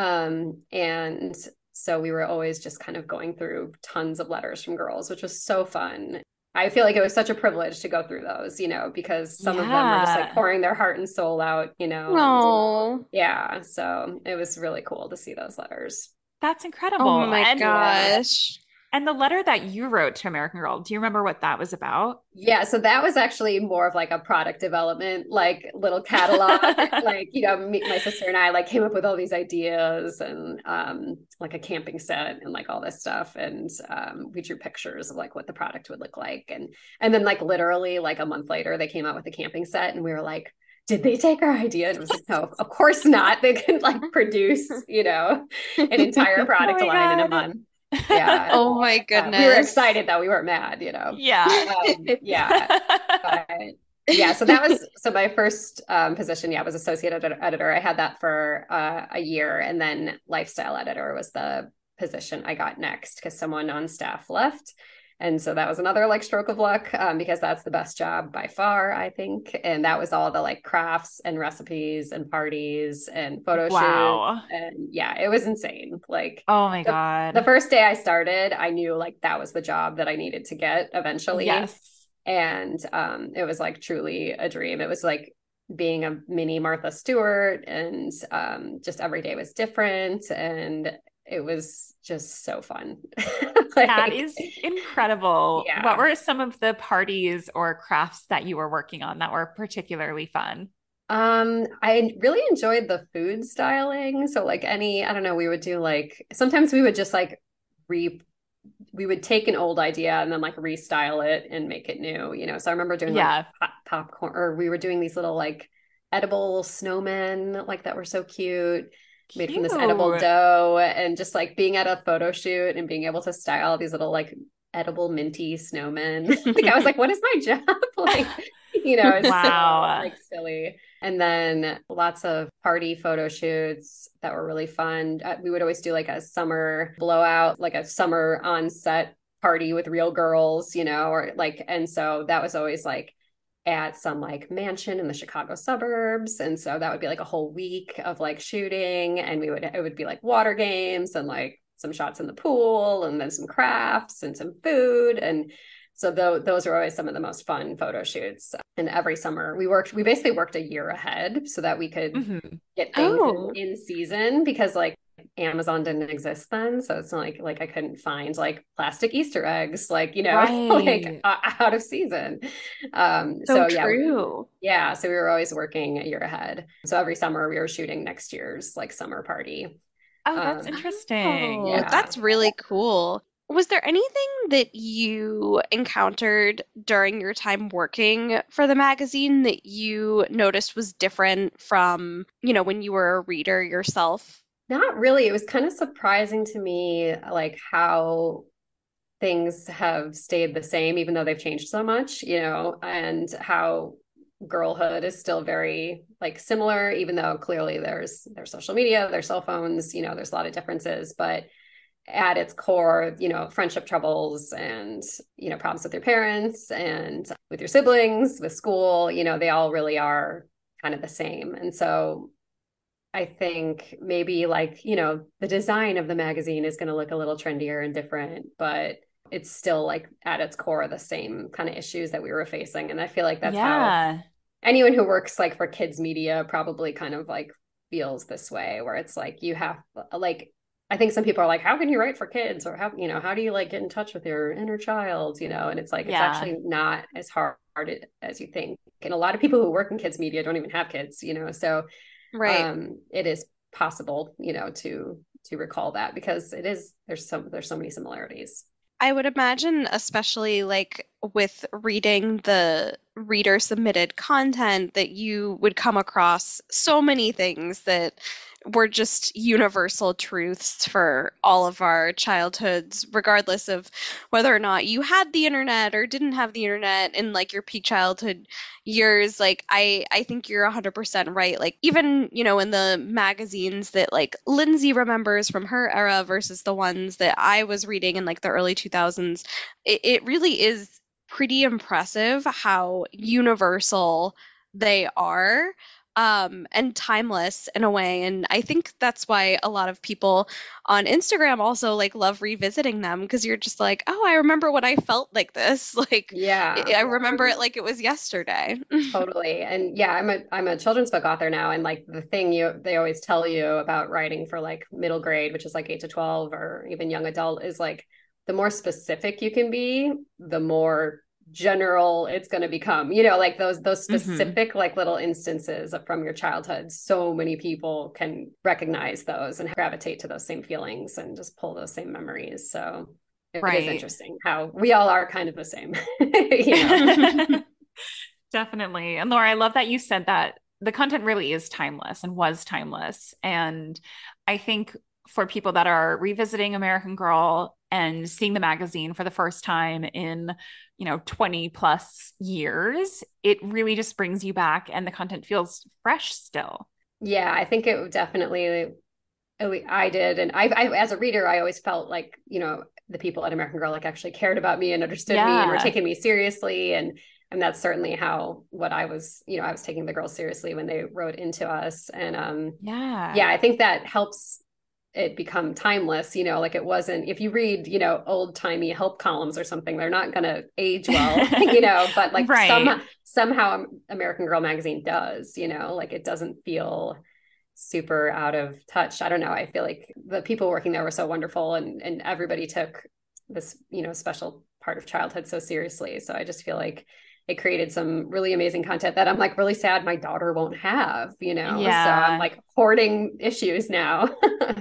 Um, and so we were always just kind of going through tons of letters from girls, which was so fun. I feel like it was such a privilege to go through those, you know, because some of them were just like Yeah. pouring their heart and soul out, you know, and Oh, yeah, so it was really cool to see those letters. That's oh incredible. my And Yeah. gosh. and the letter that you wrote to American Girl, do you remember what that was about? Yeah, so that was actually more of like a product development, like little catalog. Like, you know, me, my sister and I like came up with all these ideas and um, like a camping set and like all this stuff. And um, we drew pictures of like what the product would look like. And and then like literally like a month later, they came out with a camping set, and we were like, did they take our idea? And it was like, no, of course not. They could like produce, you know, an entire Oh product my line in a God. month. Yeah. Oh my Uh, we were goodness. excited though. We weren't mad, you know. Yeah. Um, yeah. But yeah, so that was so my first um, position. Yeah, was associate ed- editor. I had that for uh, a year, and then lifestyle editor was the position I got next because someone on staff left, and so that was another like stroke of luck um, because that's the best job by far, I think. And that was all the like crafts and recipes and parties and photo shoots, Wow. and yeah, it was insane. Like Oh my the the God. first day I started, I knew like that was the job that I needed to get eventually, Yes. and um, it was like truly a dream. It was like being a mini Martha Stewart, and um, just every day was different, and it was just so fun. That Like, is incredible. What yeah. were some of the parties or crafts that you were working on that were particularly fun? Um, I really enjoyed the food styling. So like any, I don't know, we would do like sometimes we would just like re we would take an old idea and then like restyle it and make it new, you know. So I remember doing like Yeah. pop- popcorn, or we were doing these little like edible snowmen like that were so cute, made from this edible Cute. dough, and just like being at a photo shoot and being able to style these little like edible minty snowmen. Like I was like, what is my job? Like, you know, it's Wow. so like silly. And then lots of party photo shoots that were really fun. Uh, we would always do like a summer blowout, like a summer on set party with real girls, you know, or like, and so that was always like at some like mansion in the Chicago suburbs. And so that would be like a whole week of like shooting, and we would, it would be like water games and like some shots in the pool and then some crafts and some food. And so th- those are always some of the most fun photo shoots. And every summer we worked, we basically worked a year ahead so that we could Mm-hmm. get things Oh. in, in season, because like Amazon didn't exist then. So it's not like, like I couldn't find like plastic Easter eggs, like, you know, like Right. uh, out of season. Um, So so yeah, true. yeah. So we were always working a year ahead. So every summer we were shooting next year's like summer party. Oh, that's Um, interesting. Oh, Yeah. that's really cool. Was there anything that you encountered during your time working for the magazine that you noticed was different from, you know, when you were a reader yourself? Not really. It was kind of surprising to me, like how things have stayed the same, even though they've changed so much, you know, and how girlhood is still very like similar, even though clearly there's there's social media, there's cell phones, you know, there's a lot of differences, but at its core, you know, friendship troubles and, you know, problems with your parents and with your siblings, with school, you know, they all really are kind of the same. And so I think maybe like, you know, the design of the magazine is going to look a little trendier and different, but it's still like at its core the same kind of issues that we were facing. And I feel like that's how Yeah. anyone who works like for kids media probably kind of like feels this way, where it's like you have like, I think some people are like, how can you write for kids? Or how, you know, how do you like get in touch with your inner child? You know, and it's like, it's Yeah. actually not as hard as you think. And a lot of people who work in kids media don't even have kids, you know, so Right. um, it is possible, you know, to, to recall that, because it is, there's some, there's so many similarities. I would imagine, especially like with reading the reader submitted content, that you would come across so many things that were just universal truths for all of our childhoods, regardless of whether or not you had the internet or didn't have the internet in like your peak childhood years. Like I I think you're one hundred percent right. Like even, you know, in the magazines that like Lindsay remembers from her era versus the ones that I was reading in like the early two thousands, it, it really is pretty impressive how universal they are, um, and timeless in a way. And I think that's why a lot of people on Instagram also like love revisiting them, because you're just like, oh, I remember when I felt like this. Like, Yeah. I I remember it like it was yesterday. Totally. And yeah, I'm a I'm a children's book author now. And like the thing you they always tell you about writing for like middle grade, which is like eight to twelve or even young adult, is like the more specific you can be, the more general it's going to become. You know, like those those Mm-hmm. specific like little instances from your childhood. So many people can recognize those and gravitate to those same feelings and just pull those same memories. So it, it is Right. interesting how we all are kind of the same. You know? Definitely. And Laura, I love that you said that the content really is timeless and was timeless. And I think for people that are revisiting American Girl and seeing the magazine for the first time in, you know, twenty plus years, it really just brings you back and the content feels fresh still. Yeah, I think it definitely, I did. And I, I, as a reader, I always felt like, you know, the people at American Girl like actually cared about me and understood me and were Yeah. taking me seriously. And and that's certainly how what I was, you know, I was taking the girls seriously when they wrote into us. And um, Yeah. yeah, I think that helps it become timeless. You know, like it wasn't, if you read, you know, old timey help columns or something, they're not going to age well, you know, but like Right. some, somehow American Girl magazine does, you know, like it doesn't feel super out of touch. I don't know. I feel like the people working there were so wonderful, and and everybody took this, you know, special part of childhood so seriously. So I just feel like it created some really amazing content that I'm like really sad my daughter won't have, you know? Yeah. So I'm like hoarding issues now.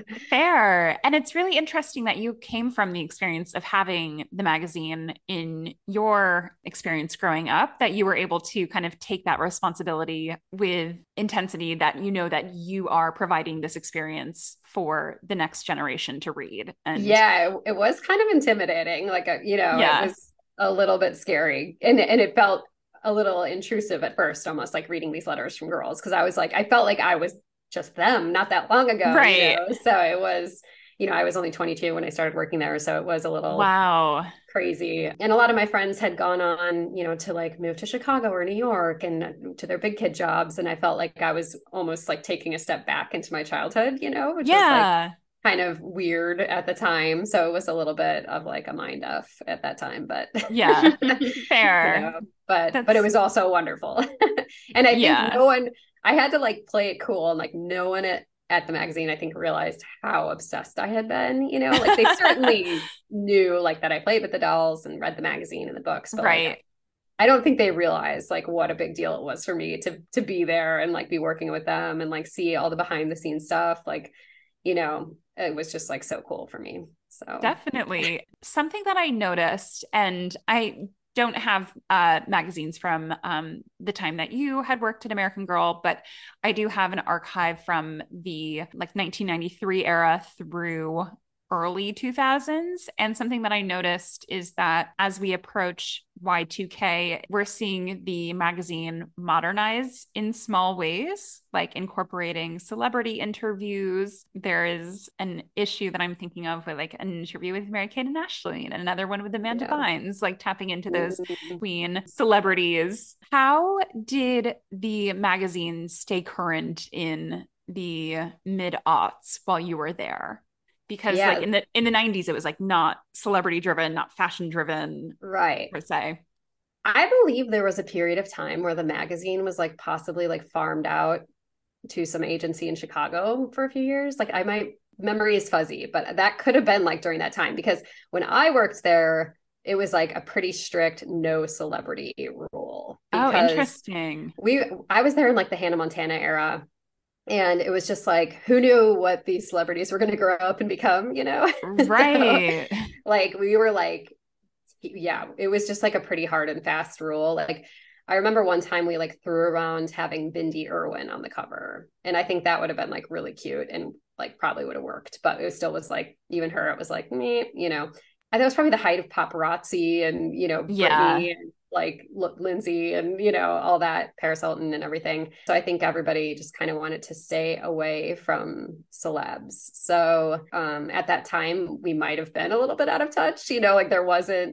Fair. And it's really interesting that you came from the experience of having the magazine in your experience growing up, that you were able to kind of take that responsibility with intensity, that you know that you are providing this experience for the next generation to read. And yeah, it, it was kind of intimidating. Like, a, you know, yeah. it was a little bit scary, and, and it felt a little intrusive at first, almost like reading these letters from girls. Cause I was like, I felt like I was just them not that long ago. Right. You know? So it was, you know, I was only twenty-two when I started working there. So it was a little wow. crazy. And a lot of my friends had gone on, you know, to like move to Chicago or New York and to their big kid jobs. And I felt like I was almost like taking a step back into my childhood, you know, which yeah. was like kind of weird at the time. So it was a little bit of like a mind F at that time, but yeah, fair. You know, but, That's... but it was also wonderful. And I think yeah. no one, I had to like play it cool, and like no one at, at the magazine, I think, realized how obsessed I had been, you know, like they certainly knew like that I played with the dolls and read the magazine and the books, but right. like, I don't think they realized like what a big deal it was for me to, to be there and like be working with them and like see all the behind the scenes stuff. Like, you know, it was just like so cool for me. So definitely something that I noticed, and I don't have uh, magazines from um, the time that you had worked at American Girl, but I do have an archive from the like nineteen ninety-three era through early two thousands. And something that I noticed is that as we approach Y two K, we're seeing the magazine modernize in small ways, like incorporating celebrity interviews. There is an issue that I'm thinking of with like an interview with Mary-Kate and Ashley, and another one with Amanda yeah. Bynes, like tapping into those mm-hmm. queen celebrities. How did the magazine stay current in the mid-aughts while you were there? Because yeah. like in the in the nineties, it was like not celebrity driven, not fashion driven, right? Per se. I believe there was a period of time where the magazine was like possibly like farmed out to some agency in Chicago for a few years. Like I my memory is fuzzy, but that could have been like during that time, because when I worked there, it was like a pretty strict no celebrity rule. Oh, interesting. We I was there in like the Hannah Montana era. And it was just like, who knew what these celebrities were going to grow up and become, you know? Right. So, like, we were like, yeah, it was just like a pretty hard and fast rule. Like, I remember one time we like threw around having Bindi Irwin on the cover. And I think that would have been like really cute and like probably would have worked. But it still was like, even her, it was like, me, you know. And that was probably the height of paparazzi and, you know, Britney yeah. and like Lindsay and, you know, all that, Paris Hilton and everything. So I think everybody just kind of wanted to stay away from celebs. So um, at that time, we might have been a little bit out of touch, you know, like there wasn't,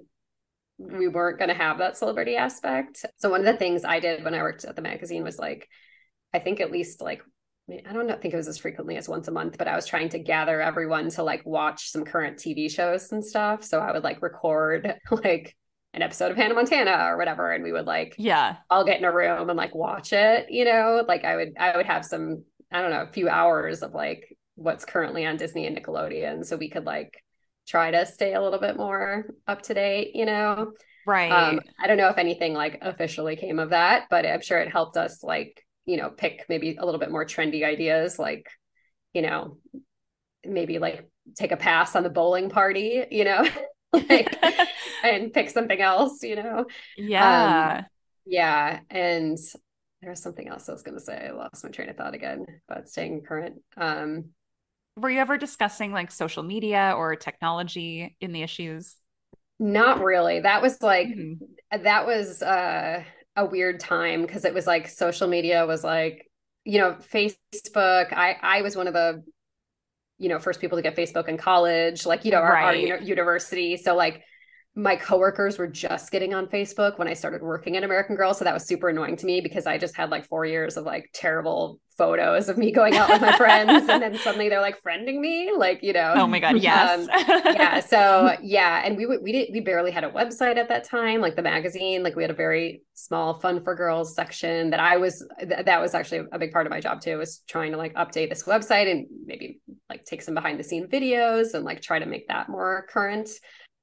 we weren't going to have that celebrity aspect. So one of the things I did when I worked at the magazine was like, I think at least like, I don't know, think it was as frequently as once a month, but I was trying to gather everyone to like watch some current T V shows and stuff. So I would like record like an episode of Hannah Montana or whatever. And we would like, yeah, all get in a room and like watch it, you know, like I would, I would have some, I don't know, a few hours of like what's currently on Disney and Nickelodeon. So we could like try to stay a little bit more up to date, you know? Right. Um, I don't know if anything like officially came of that, but I'm sure it helped us like, you know, pick maybe a little bit more trendy ideas, like, you know, maybe like take a pass on the bowling party, you know, like, and pick something else, you know? Yeah. Um, yeah. And there was something else I was going to say. I lost my train of thought again about staying current. Um, Were you ever discussing like social media or technology in the issues? Not really. That was like, mm-hmm. that was, uh, a weird time because it was like social media was like, you know, Facebook. I, I was one of the, you know, first people to get Facebook in college, like, you know, our, right. our you know, university. So like my coworkers were just getting on Facebook when I started working at American Girl. So that was super annoying to me because I just had like four years of like terrible photos of me going out with my friends. And then suddenly they're like friending me, like, you know, oh my God. Yes. um, yeah. So yeah. And we, we did, we barely had a website at that time, like the magazine, like we had a very small fun for girls section that I was, th- that was actually a big part of my job too, was trying to like update this website and maybe like take some behind the scene videos and like try to make that more current.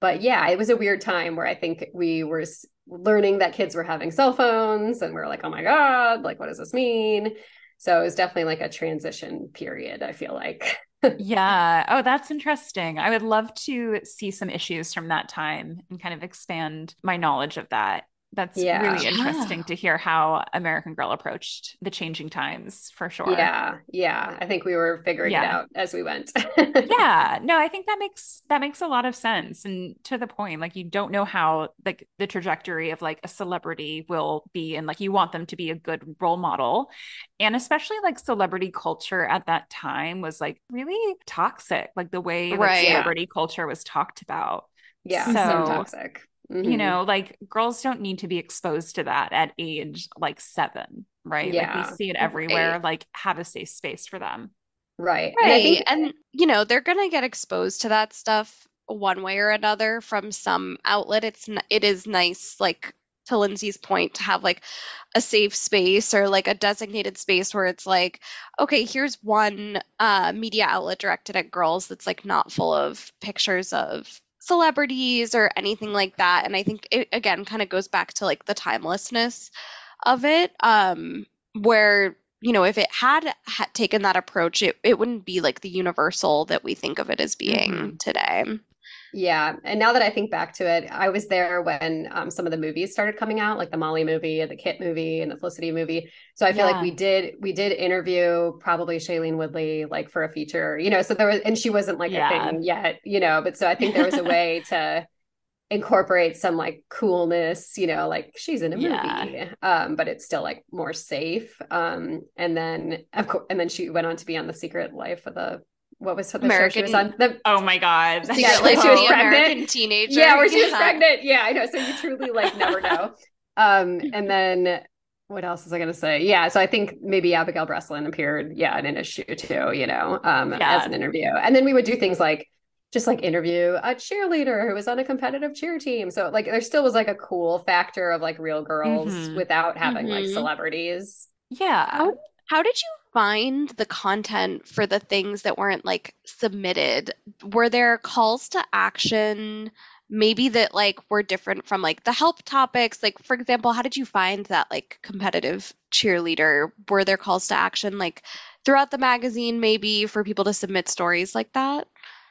but yeah, it was a weird time where I think we were learning that kids were having cell phones and we we're like, oh my God, like, what does this mean? So it was definitely like a transition period, I feel like. Yeah. Oh, that's interesting. I would love to see some issues from that time and kind of expand my knowledge of that. That's Yeah. really interesting Yeah. to hear how American Girl approached the changing times for sure. Yeah. Yeah. I think we were figuring it Yeah. out as we went. Yeah, no, I think that makes that makes a lot of sense. And to the point, like you don't know how like the trajectory of like a celebrity will be, and like you want them to be a good role model. And especially like celebrity culture at that time was like really toxic, like the way like Right. celebrity culture was talked about. Yeah. So So, toxic. you Mm-hmm. know, like girls don't need to be exposed to that at age like seven, right? Like we Yeah. see it Right. everywhere, like have a safe space for them. Right. And I Right. think, And, you know, they're going to get exposed to that stuff one way or another from some outlet. It's n- it is nice, like to Lindsay's point, to have like a safe space or like a designated space where it's like, okay, here's one uh, media outlet directed at girls that's like not full of pictures of celebrities or anything like that. And I think it again kind of goes back to like the timelessness of it, um, where, you know, if it had, had taken that approach, it, it wouldn't be like the universal that we think of it as being Mhm. today. yeah. And now that I think back to it, I was there when um, some of the movies started coming out, like the Molly movie and the Kit movie and the Felicity movie. So I feel like we Yeah. did, we did interview probably Shailene Woodley, like for a feature, you know, so there was, and she wasn't like a Yeah. thing yet, you know, but so I think there was a way to incorporate some like coolness, you know, like she's in a Yeah. movie, um, but it's still like more safe. Um, and then of course, and then she went on to be on The Secret Life of the, what was the show she was American on? The Oh my God. That's yeah, Secret where Life she of was the so pregnant. American Teenager. Yeah, where she was Yeah. pregnant. Yeah, I know. So you truly like never know. Um, and then what else was I gonna say? Yeah, so I think maybe Abigail Breslin appeared, yeah, in an issue too, you know, um, as an yeah. interview. And then we would do things like just like interview a cheerleader who was on a competitive cheer team. So like there still was like a cool factor of like real girls Hmm. without having like hmm celebrities. Yeah. How how did you find the content for the things that weren't like submitted? Were there calls to action maybe that like were different from like the help topics? Like for example, how did you find that like competitive cheerleader? Were there calls to action like throughout the magazine maybe for people to submit stories like that?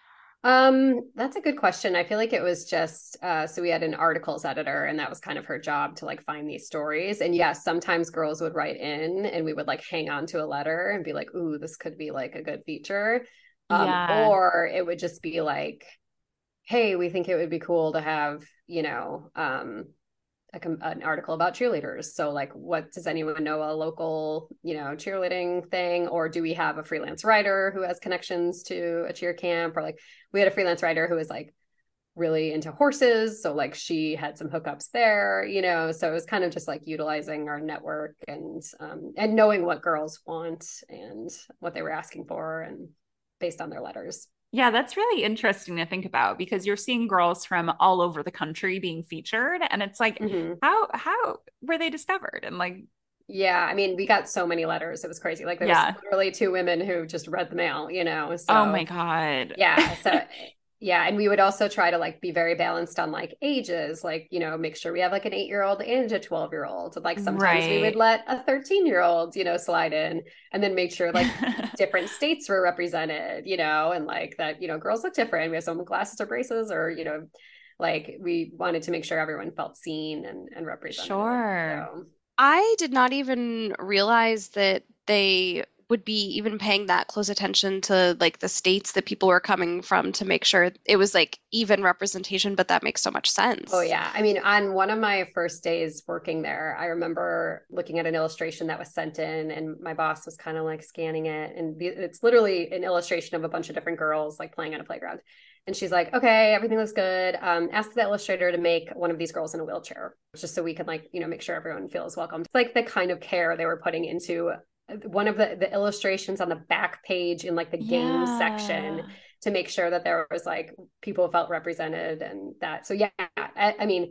Um, that's a good question. I feel like it was just uh so we had an articles editor and that was kind of her job to like find these stories. And yes, sometimes girls would write in and we would like hang on to a letter and be like, ooh, this could be like a good feature. Um, Yeah. or it would just be like, hey, we think it would be cool to have, you know, um a, an article about cheerleaders. So like, what does anyone know a local, you know, cheerleading thing? Or do we have a freelance writer who has connections to a cheer camp? Or like we had a freelance writer who was like really into horses. So like she had some hookups there, you know, so it was kind of just like utilizing our network and, um, and knowing what girls want and what they were asking for and based on their letters. Yeah, that's really interesting to think about because you're seeing girls from all over the country being featured and it's like Mm-hmm. how how were they discovered? And like Yeah, I mean, we got so many letters. It was crazy. Like there was yeah. literally two women who just read the mail, you know. Oh my So God. yeah, so yeah, and we would also try to like be very balanced on like ages, like, you know, make sure we have like an eight-year-old and a twelve-year-old. Like sometimes we would Right. let a thirteen-year-old, you know, slide in and then make sure like different states were represented, you know, and like that, you know, girls look different. We have some with glasses or braces or, you know, like we wanted to make sure everyone felt seen and, and represented. Sure. So I did not even realize that they would be even paying that close attention to like the states that people were coming from to make sure it was like even representation, but that makes so much oh sense. yeah. I mean, on one of my first days working there, I remember looking at an illustration that was sent in and my boss was kind of like scanning it. And it's literally an illustration of a bunch of different girls like playing on a playground. And she's like, okay, everything looks good. Um, ask the illustrator to make one of these girls in a wheelchair, just so we can like, you know, make sure everyone feels welcome. It's like the kind of care they were putting into one of the, the illustrations on the back page in like the game section Yeah. to make sure that there was like people felt represented and that. So yeah, I, I mean,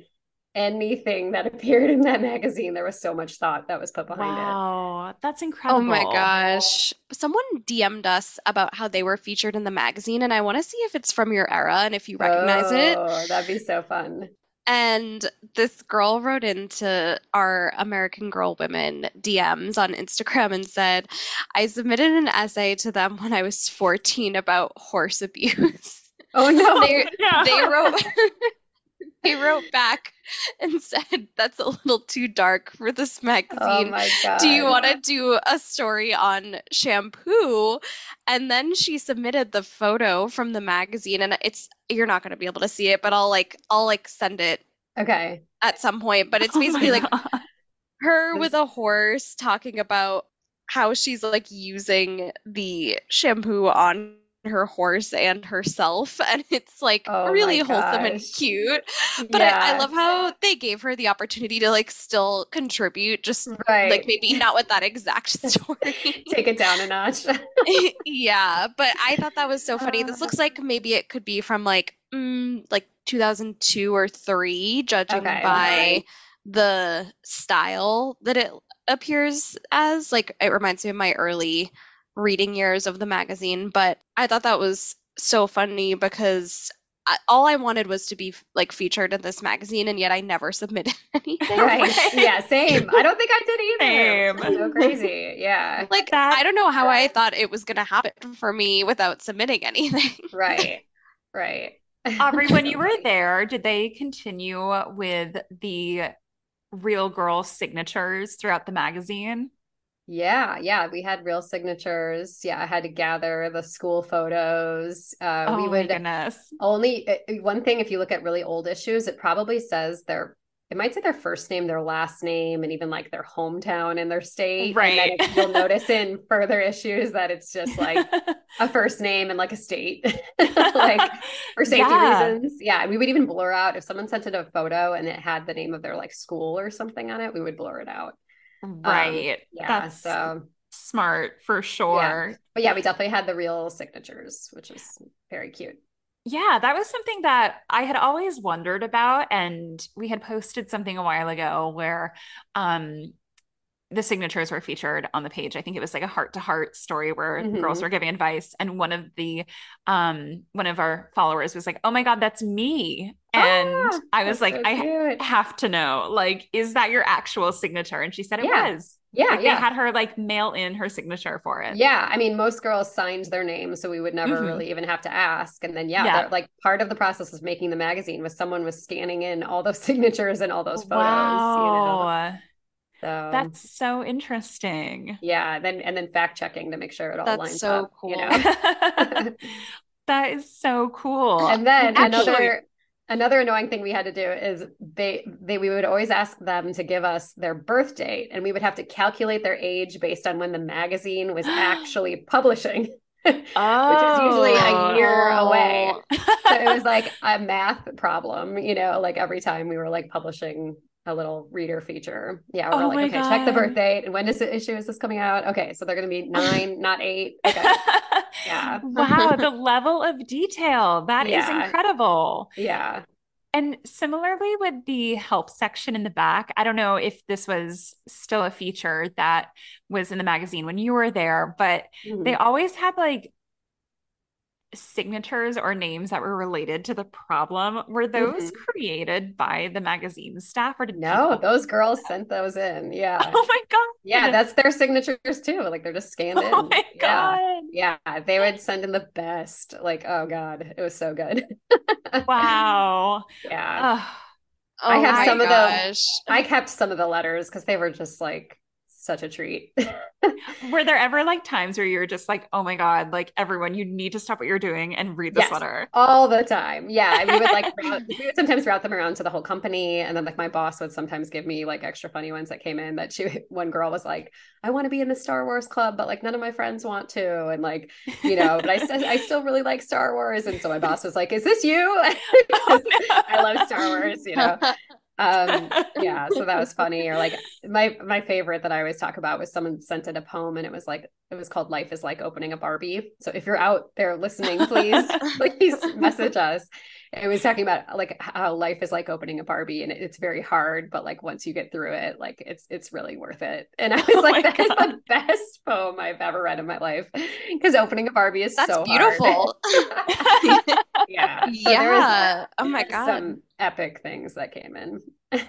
anything that appeared in that magazine. There was so much thought that was put behind it. Wow, that's Oh my incredible. gosh. Someone D M'd us about how they were featured in the magazine, and I want to see if it's from your era and if you recognize it. Oh, that'd be so fun. And this girl wrote into our American Girl Women D Ms on Instagram and said, I submitted an essay to them when I was fourteen about horse abuse. Oh no. They Yeah. they wrote they wrote back and said, that's a little too dark for this Oh magazine. my God. Do you want to do a story on shampoo? And then she submitted the photo from the magazine, and it's you're not going to be able to see it, but I'll like I'll like send it Okay. at some point. But it's Oh my basically like God. her This- with a horse talking about how she's like using the shampoo on her horse and herself, and it's like Oh my really wholesome and gosh. cute. But I, I Yeah. love how they gave her the opportunity to like still contribute, just like Right. maybe not with that exact story. Take it down a notch. Yeah, but I thought that was so funny. This Uh, looks like maybe it could be from like mm, like two thousand two or three, judging Okay. by the style that it appears as. Like it reminds me of my early reading years of the magazine, but I thought that was so funny because I, all I wanted was to be like featured in this magazine, and yet I never submitted anything. Right. Right. Yeah, same. I don't think I did either. Which is Same. so crazy. Yeah. Like That- I don't know how I thought it was gonna happen for me without submitting anything. Right. Right. Aubrey, when you So were funny. there, did they continue with the real girl signatures throughout the magazine? Yeah, yeah, we had real signatures. Yeah, I had to gather the school photos. Uh, Oh we my would goodness. only uh, one thing, if you look at really old issues, it probably says their it might say their first name, their last name, and even like their hometown and their state. And then Right. it- you'll notice in further issues that it's just like a first name and like a state, like for safety Yeah. reasons. Yeah, we would even blur out if someone sent in a photo and it had the name of their like school or something on it, we would blur it out. Um, Right. yeah, That's so smart for sure. but yeah, we definitely had the real signatures, which is very cute. Yeah, that was something that I had always wondered about. And we had posted something a while ago where um the signatures were featured on the page. I think it was like a heart to heart story where Mhm. girls were giving advice. And one of the um one of our followers was like, oh my God, that's me. And Ah, I was that's like, so I cute. have to know, like, is that your actual signature? And she said it Yeah. was. Yeah, Like they yeah. had her like mail in her signature for it. Yeah, I mean, most girls signed their name, so we would never Mhm. really even have to ask. And then, yeah, Yeah. they're- like part of the process of making the magazine was someone was scanning in all those signatures and all those photos, you know. Wow. So That's so interesting. yeah, then and then fact checking to make sure it all That's lines so up, you cool. know. That is so cool. And then Actually- another another annoying thing we had to do is they they we would always ask them to give us their birth date, and we would have to calculate their age based on when the magazine was actually publishing, which is usually a year away. So it was like a math problem, you know, like every time we were like publishing a little reader feature. Yeah, we're Oh like, my okay, check the God. birth date and when is the issue is this coming out? Okay, so they're gonna be nine, not eight. Okay. Yeah. Wow, the level of detail. That is Yeah. incredible. Yeah. And similarly with the help section in the back, I don't know if this was still a feature that was in the magazine when you were there, but Mhm. they always had like signatures or names that were related to the problem. Were those Mhm. created by the magazine staff or did No, people? those girls sent those in. Yeah. Oh my God. Yeah, that's their signatures too. Like they're just scanned in. Oh my Yeah. God. Yeah. They would send in the best. Like, oh God, it was so good. Wow. Yeah. Ugh. Oh I have my some of the- gosh. I kept some of the letters because they were just like such a treat. Were there ever like times where you're just like, oh my God, like everyone, you need to stop what you're doing and read this Yes. letter? All the time. Yeah. We would like, route- we would sometimes route them around to the whole company. And then like my boss would sometimes give me like extra funny ones that came in that she, one girl was like, I want to be in the Star Wars club, but like none of my friends want to. And like, you know, but I said, I still really like Star Wars. And so my boss was like, is this you? Oh, no. I love Star Wars, you know? Um, yeah, so that was funny. Or like my my favorite that I always talk about was someone sent in a poem and it was like it was called Life is Like Opening a Barbie. So if you're out there listening, please please message us. it was talking about like how life is like opening a Barbie and it's very hard, but like once you get through it, like it's it's really worth it. And I was Oh like, my that is God. the best poem I've ever read in my life because opening a Barbie is That's so beautiful. hard. Yeah. So there Yeah. Oh my was God. some epic things that came in.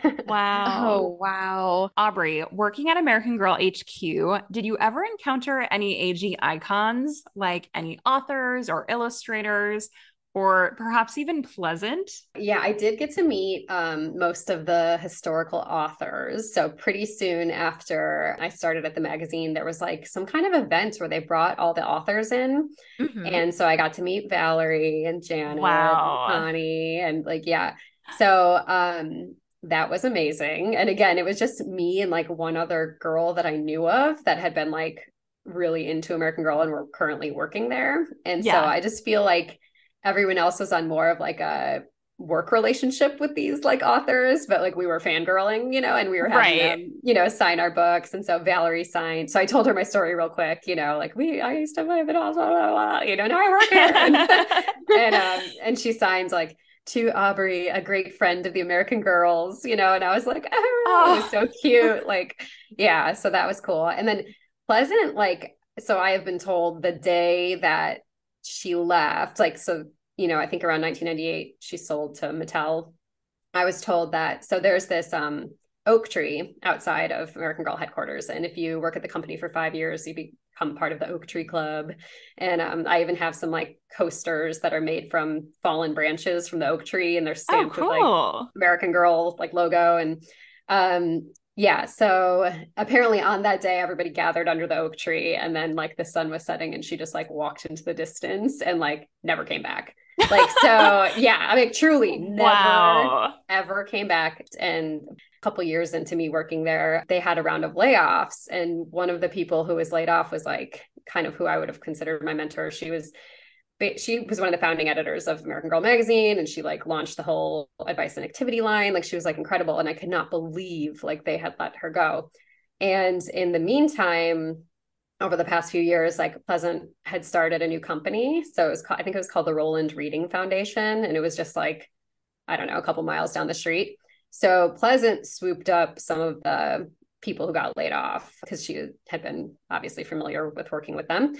Wow. Oh, wow. Aubrey, working at American Girl H Q, did you ever encounter any A G icons, like any authors or illustrators, or perhaps even Pleasant? Yeah, I did get to meet um, most of the historical authors. So pretty soon after I started at the magazine, there was like some kind of event where they brought all the authors in. Mm-hmm. And so I got to meet Valerie and Janet and Wow. Connie and like, yeah. So um, that was amazing. And again, it was just me and like one other girl that I knew of that had been like really into American Girl and were currently working there. And so Yeah. I just feel like everyone else was on more of like a work relationship with these like authors, but like we were fangirling, you know, and we were having Right. them, you know, sign our books. And so Valerie signed. So I told her my story real quick, you know, like we, I used to live in blah, blah, blah, blah, you know, now I work here. And, and, um, and she signs like, to Aubrey, a great friend of the American Girls, you know, and I was like, oh, it was Oh. so cute. Like, yeah, so that was cool. And then Pleasant, like, so I have been told the day that she left, like, so, you know, I think around nineteen ninety-eight, she sold to Mattel. I was told that, so there's this um, oak tree outside of American Girl headquarters. And if you work at the company for five years, you become part of the Oak Tree Club. And um, I even have some like coasters that are made from fallen branches from the oak tree. And they're Oh, stamped with like cool. American Girl like logo. And um, yeah, so apparently on that day, everybody gathered under the oak tree. And then like the sun was setting and she just like walked into the distance and like never came back. Like, so yeah, I mean, truly never, Wow. ever came back. And a couple years into me working there, they had a round of layoffs. And one of the people who was laid off was like kind of who I would have considered my mentor. She was, she was one of the founding editors of American Girl magazine. And she like launched the whole advice and activity line. Like she was like incredible. And I could not believe like they had let her go. And in the meantime, over the past few years, like Pleasant had started a new company. So it was, called, I think it was called the Roland Reading Foundation. And it was just like, I don't know, a couple miles down the street. So Pleasant swooped up some of the people who got laid off because she had been obviously familiar with working with them.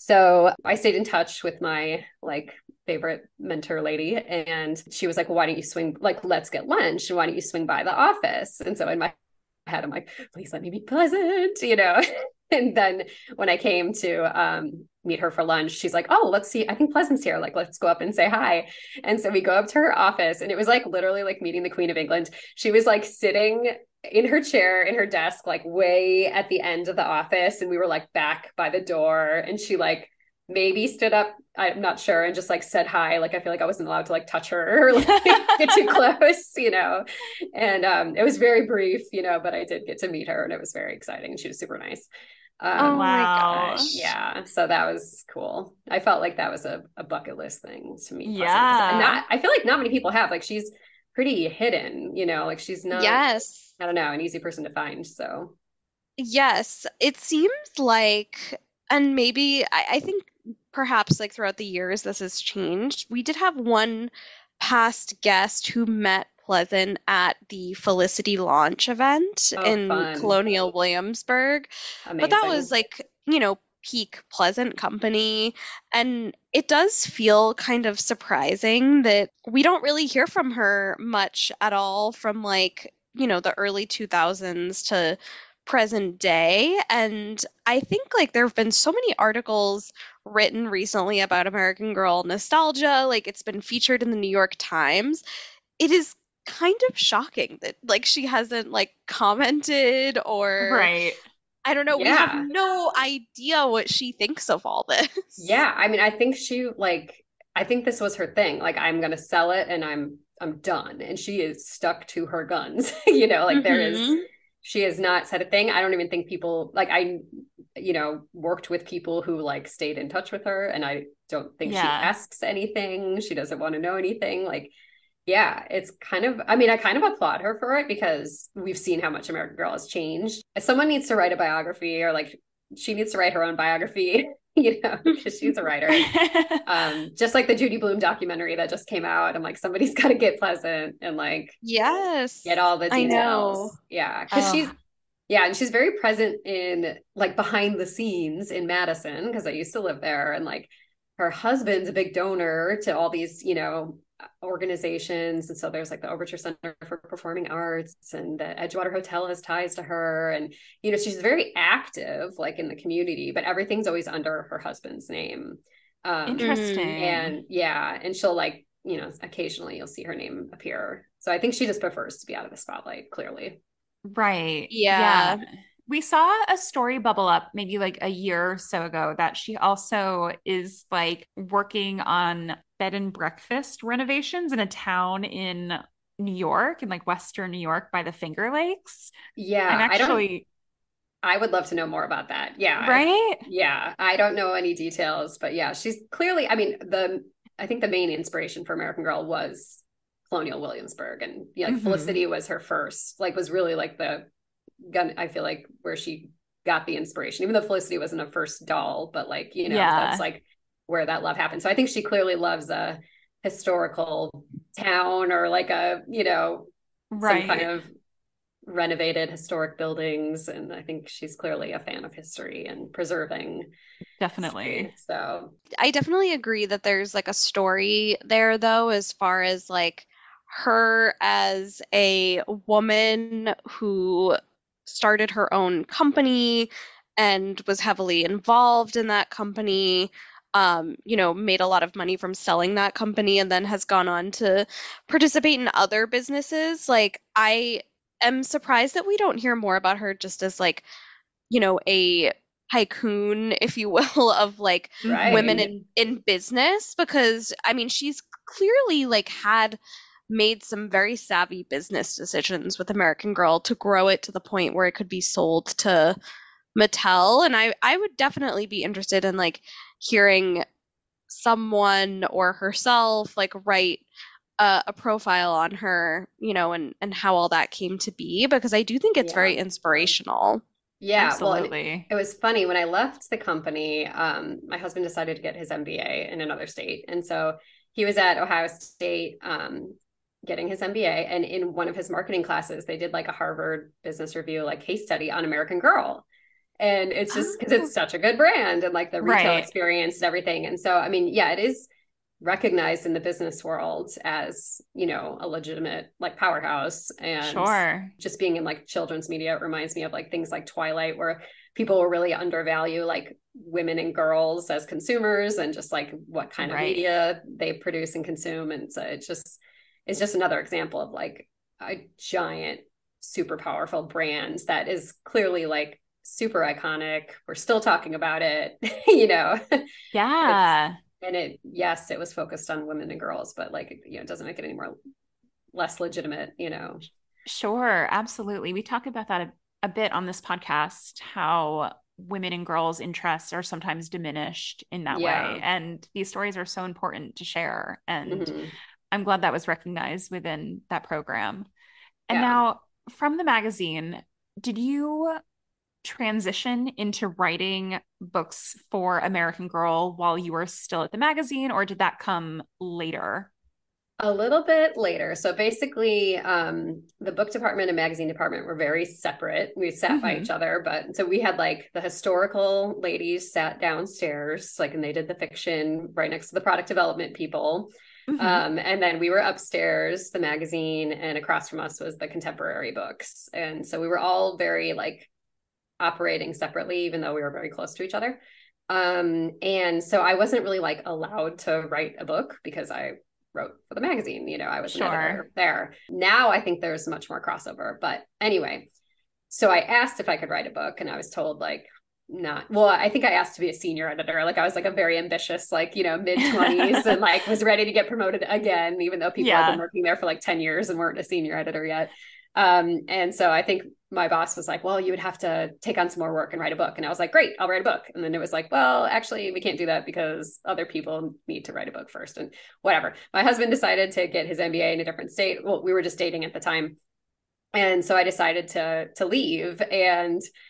So I stayed in touch with my like favorite mentor lady. And she was like, well, why don't you swing, like, let's get lunch. And why don't you swing by the office? And so in my head, I'm like, please let me meet Pleasant, you know? And then when I came to um, meet her for lunch, she's like, oh, let's see. I think Pleasant's here. Like, let's go up and say hi. And so we go up to her office and it was like literally like meeting the Queen of England. She was like sitting in her chair, in her desk, like way at the end of the office. And we were like back by the door. And she like maybe stood up, I'm not sure, and just like said hi. Like, I feel like I wasn't allowed to like touch her or like get too close, you know? And um, it was very brief, you know, but I did get to meet her and it was very exciting. And she was super nice. Oh Um, my Wow. gosh. yeah, so that was cool. I felt like that was a, a bucket list thing to meet Pleasant. 'Cause Yeah. Not, I feel like not many people have. Like she's pretty hidden, you know, like she's not, Yes. I don't know, an easy person to find. So Yes. It seems like, and maybe I, I think perhaps like throughout the years this has changed. We did have one past guest who met Pleasant at the Felicity launch event oh, in fun, Colonial Williamsburg. But amazing. that was like, you know, peak Pleasant company. And it does feel kind of surprising that we don't really hear from her much at all from like, you know, the early two thousands to present day. And I think like there have been so many articles written recently about American Girl nostalgia. Like it's been featured in the New York Times. It is kind of shocking that like she hasn't like commented or Right. I don't know. We Yeah. have no idea what she thinks of all this. Yeah, I mean, I think she like, I think this was her thing. Like, I'm gonna sell it and I'm I'm done. And she is stuck to her guns. You know, like there is, Mhm. she has not said a thing. I don't even think people like I, you know, worked with people who like stayed in touch with her, and I don't think she Yeah. asks anything. She doesn't want to know anything. Like, yeah, it's kind of, I mean, I kind of applaud her for it because we've seen how much American Girl has changed. Someone needs to write a biography or like she needs to write her own biography, you know, because she's a writer. Um, just like the Judy Blume documentary that just came out. I'm like, somebody's got to get Pleasant and like, yes, get all the I know. details. Yeah. Cause Oh. she's, yeah. And she's very present in like behind the scenes in Madison, because I used to live there. And like her husband's a big donor to all these, you know, organizations. And so there's like the Overture Center for Performing Arts, and the Edgewater Hotel has ties to her. And, you know, she's very active like in the community, but everything's always under her husband's name. Um, Interesting. And yeah, and she'll like, you know, occasionally you'll see her name appear. So I think she just prefers to be out of the spotlight, clearly. Right. Yeah. Yeah. We saw a story bubble up maybe like a year or so ago that she also is like working on bed and breakfast renovations in a town in New York, in like Western New York by the Finger Lakes. Yeah. I'm I don't, actually, I would love to know more about that. Yeah. I- right? yeah. I don't know any details, but yeah, she's clearly, I mean, the, I think the main inspiration for American Girl was Colonial Williamsburg, and yeah, like Mhm. Felicity was her first, like was really like the gun, I feel like, where she got the inspiration, even though Felicity wasn't a first doll, but like, you know, Yeah. that's like where that love happened. So I think she clearly loves a historical town, or like a, you know, Right. some kind of renovated historic buildings. And I think she's clearly a fan of history and preserving Definitely. history. So I definitely agree that there's like a story there, though, as far as like her as a woman who started her own company and was heavily involved in that company, um, you know, made a lot of money from selling that company, and then has gone on to participate in other businesses. Like, I am surprised that we don't hear more about her just as like, you know, a tycoon, if you will, of like Right. women in in business, because I mean, she's clearly like had made some very savvy business decisions with American Girl to grow it to the point where it could be sold to Mattel. And I I would definitely be interested in like hearing someone or herself like write a, a profile on her, you know, and and how all that came to be, because I do think it's Yeah. very inspirational. yeah, well, and Absolutely. it was funny when I left the company. Um, my husband decided to get his M B A in another state, and so he was at Ohio State um, getting his M B A. And in one of his marketing classes, they did like a Harvard Business Review like case study on American Girl, and it's just because Oh. it's such a good brand and like the retail Right. experience and everything. And so, I mean, yeah, it is recognized in the business world as, you know, a legitimate like powerhouse. And Sure. just being in like children's media, it reminds me of like things like Twilight, where people will really undervalue like women and girls as consumers, and just like what kind Right. of media they produce and consume. And so it's just, it's just another example of like a giant, super powerful brand that is clearly like super iconic. We're still talking about it, you know. Yeah. And it, yes, it was focused on women and girls, but like, you know, it doesn't make it any more less legitimate, you know. Sure, absolutely. We talk about that a, a bit on this podcast, how women and girls' interests are sometimes diminished in that Yeah. way. And these stories are so important to share. And Mhm. I'm glad that was recognized within that program. And Yeah. now, from the magazine, did you transition into writing books for American Girl while you were still at the magazine, or did that come later? A little bit later. So basically, um, the book department and magazine department were very separate. We sat by Mhm. each other, but so we had like the historical ladies sat downstairs, like, and they did the fiction right next to the product development people. Mhm. Um, and then we were upstairs, the magazine, and across from us was the contemporary books. And so we were all very like operating separately, even though we were very close to each other. Um, and so I wasn't really like allowed to write a book because I wrote for the magazine, you know, I was an Sure. editor there. Now I think there's much more crossover, but anyway, so I asked if I could write a book, and I was told like, not, well, I think I asked to be a senior editor. Like I was like a very ambitious, like, you know, mid twenties and like was ready to get promoted again, even though people Yeah. had been working there for like ten years and weren't a senior editor yet. Um, and so I think my boss was like, well, you would have to take on some more work and write a book. And I was like, great, I'll write a book. And then it was like, well, actually, we can't do that because other people need to write a book first, and whatever. My husband decided to get his M B A in a different state. Well, we were just dating at the time. And so I decided to, to leave. And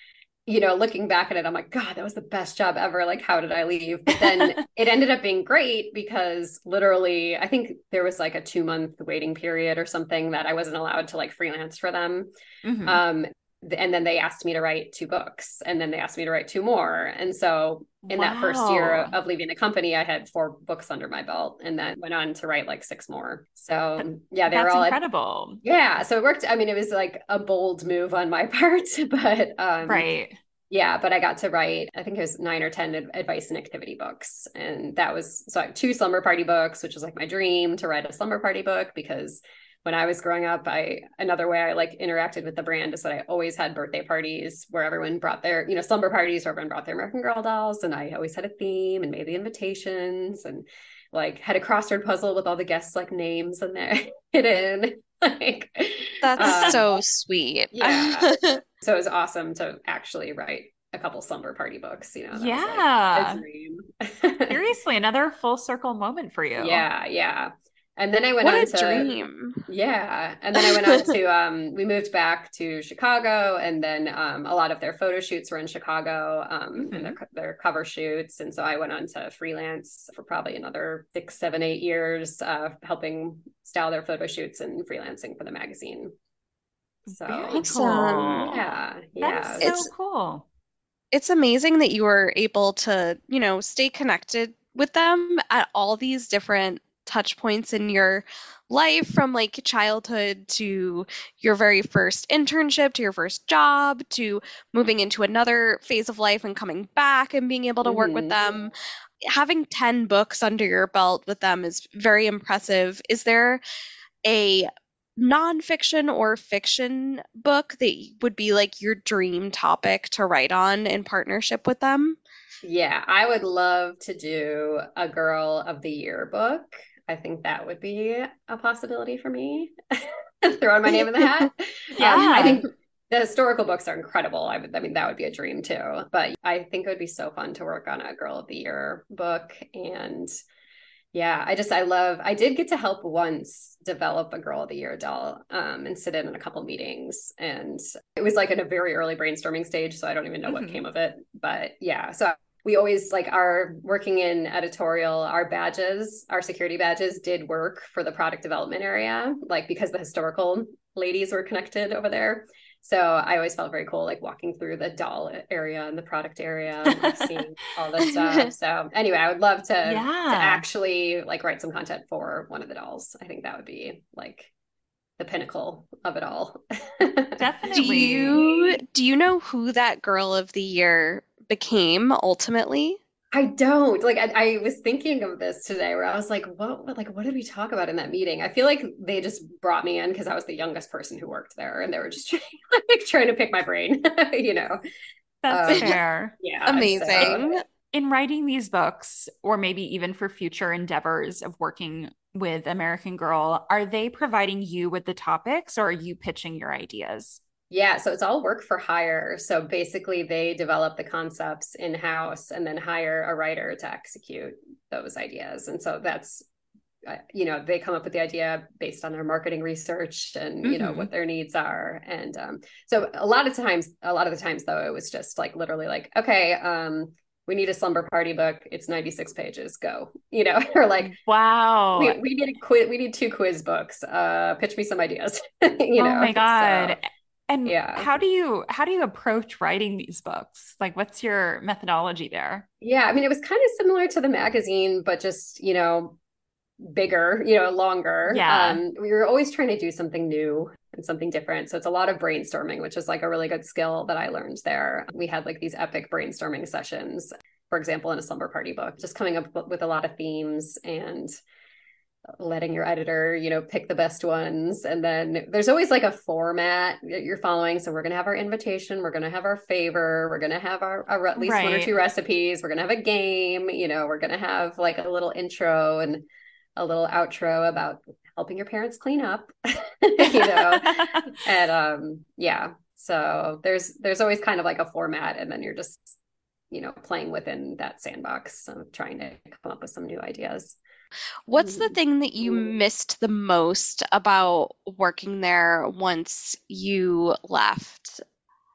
you know, looking back at it, I'm like, God, that was the best job ever. Like, how did I leave? But then it ended up being great because literally, I think there was like a two month waiting period or something that I wasn't allowed to like freelance for them. Mm-hmm. Um, and then they asked me to write two books, and then they asked me to write two more. And so in Wow. that first year of leaving the company, I had four books under my belt, and then went on to write like six more. So yeah, they That's were all incredible. At, yeah. So it worked. I mean, it was like a bold move on my part, but um, right. Yeah, but I got to write, I think it was nine or ten advice and activity books. And that was, so I have two slumber party books, which was like my dream to write a slumber party book, because when I was growing up, I, another way I like interacted with the brand is that I always had birthday parties where everyone brought their, you know, slumber parties where everyone brought their American Girl dolls. And I always had a theme and made the invitations and like had a crossword puzzle with all the guests like names in there hidden. Like that's um, so sweet. Yeah. So it was awesome to actually write a couple slumber party books, you know. That yeah. was like a dream. Seriously, another full circle moment for you. Yeah, yeah. And then I went what on a to dream. Yeah. And then I went on to um we moved back to Chicago, and then um a lot of their photo shoots were in Chicago, um mm-hmm. and their their cover shoots. And so I went on to freelance for probably another six, seven, eight years, uh helping style their photo shoots and freelancing for the magazine. So very cool. Yeah. Yeah. That is so it's, cool. It's amazing that you were able to, you know, stay connected with them at all these different touch points in your life, from like childhood to your very first internship to your first job to moving into another phase of life and coming back and being able to work with Mm-hmm. them. Having ten books under your belt with them is very impressive. Is there a nonfiction or fiction book that would be like your dream topic to write on in partnership with them? Yeah, I would love to do a Girl of the Year book. I think that would be a possibility for me. Throwing my name in the hat. Yeah. Um, I think the historical books are incredible. I would, I mean, that would be a dream too. But I think it would be so fun to work on a Girl of the Year book. And yeah, I just, I love, I did get to help once develop a Girl of the Year doll, um, and sit in on a couple meetings. And it was like in a very early brainstorming stage. So I don't even know mm-hmm. what came of it. But yeah, so we always like our working in editorial, our badges, our security badges did work for the product development area, like because the historical ladies were connected over there. So I always felt very cool, like walking through the doll area and the product area, and like seeing all this stuff. So anyway, I would love to, yeah. to actually like write some content for one of the dolls. I think that would be like the pinnacle of it all. Definitely. Do you, do you know who that Girl of the Year became ultimately? I don't like, I, I was thinking of this today where I was like, what, what, like, what did we talk about in that meeting? I feel like they just brought me in because I was the youngest person who worked there, and they were just trying, like, trying to pick my brain, you know? That's um, fair. Yeah. Amazing. So. In writing these books, or maybe even for future endeavors of working with American Girl, are they providing you with the topics, or are you pitching your ideas? Yeah, so it's all work for hire. So basically they develop the concepts in-house and then hire a writer to execute those ideas. And so that's, uh, you know, they come up with the idea based on their marketing research and, mm-hmm. you know, what their needs are. And um, so a lot of times, a lot of the times though, it was just like literally like, okay, um, we need a slumber party book. It's ninety-six pages. Go, you know, or like, wow, we, we need a quiz. We need two quiz books. Uh, pitch me some ideas, you oh know? Oh my God. So, and yeah. how do you how do you approach writing these books? Like, what's your methodology there? Yeah, I mean, it was kind of similar to the magazine, but just, you know, bigger, you know, longer. Yeah. Um, we were always trying to do something new and something different. So it's a lot of brainstorming, which is like a really good skill that I learned there. We had like these epic brainstorming sessions, for example, in a slumber party book, just coming up with a lot of themes and letting your editor, you know, pick the best ones. And then there's always like a format that you're following. So we're going to have our invitation. We're going to have our favor. We're going to have our, our at least right. one or two recipes. We're going to have a game, you know, we're going to have like a little intro and a little outro about helping your parents clean up, you know, and um, yeah. So there's, there's always kind of like a format, and then you're just, you know, playing within that sandbox of trying to come up with some new ideas. What's the thing that you missed the most about working there once you left?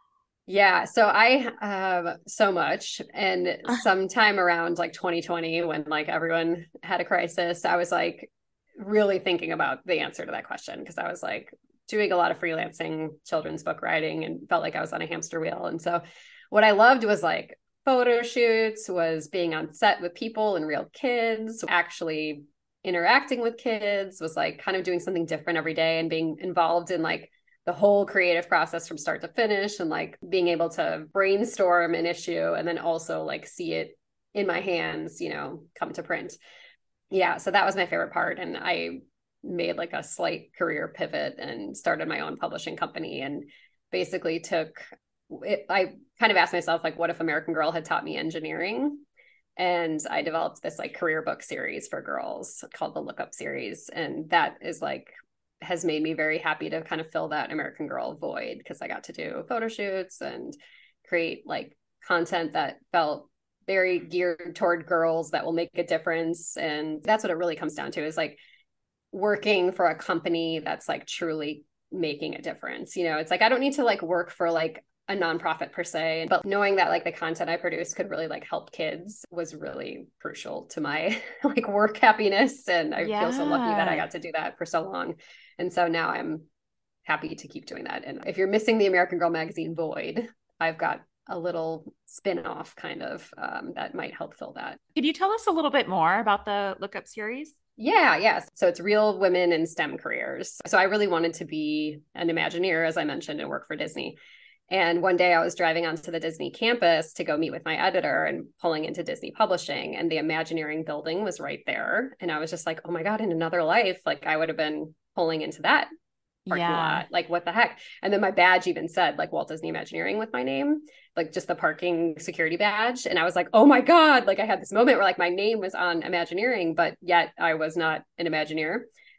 Yeah, so I have so much. And sometime around like twenty twenty, when like everyone had a crisis, I was like really thinking about the answer to that question because I was like doing a lot of freelancing children's book writing and felt like I was on a hamster wheel. And so what I loved was like photo shoots, was being on set with people and real kids, actually interacting with kids, was like kind of doing something different every day and being involved in like the whole creative process from start to finish and like being able to brainstorm an issue and then also like see it in my hands, you know, come to print. Yeah, so that was my favorite part. And I made like a slight career pivot and started my own publishing company and basically took it. I kind of asked myself, like, what if American Girl had taught me engineering? And I developed this like career book series for girls called the Lookup series. And that is like, has made me very happy to kind of fill that American Girl void because I got to do photo shoots and create like content that felt very geared toward girls that will make a difference. And that's what it really comes down to, is like working for a company that's like truly making a difference. You know, it's like, I don't need to like work for like a nonprofit per se, but knowing that like the content I produced could really like help kids was really crucial to my like work happiness. And I Yeah. feel so lucky that I got to do that for so long. And so now I'm happy to keep doing that. And if you're missing the American Girl magazine void, I've got a little spin-off kind of um, that might help fill that. Could you tell us a little bit more about the Lookup series? Yeah, yes. So it's real women in STEM careers. So I really wanted to be an Imagineer, as I mentioned, and work for Disney. And one day I was driving onto the Disney campus to go meet with my editor and pulling into Disney Publishing, and the Imagineering building was right there. And I was just like, oh my God, in another life, like I would have been pulling into that parking Yeah. lot. Like, what the heck? And then my badge even said like Walt Disney Imagineering with my name, like just the parking security badge. And I was like, oh my God, like I had this moment where like my name was on Imagineering, but yet I was not an Imagineer.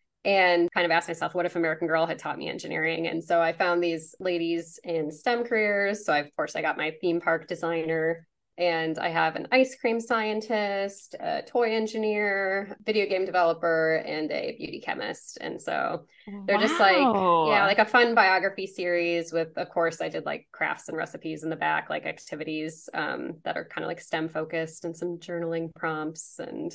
And kind of asked myself, what if American Girl had taught me engineering? And so I found these ladies in STEM careers. So I, of course, I got my theme park designer, and I have an ice cream scientist, a toy engineer, video game developer, and a beauty chemist. And so they're just like, yeah, like a fun biography series with, of course, I did like crafts and recipes in the back, like activities um, that are kind of like STEM focused, and some journaling prompts. And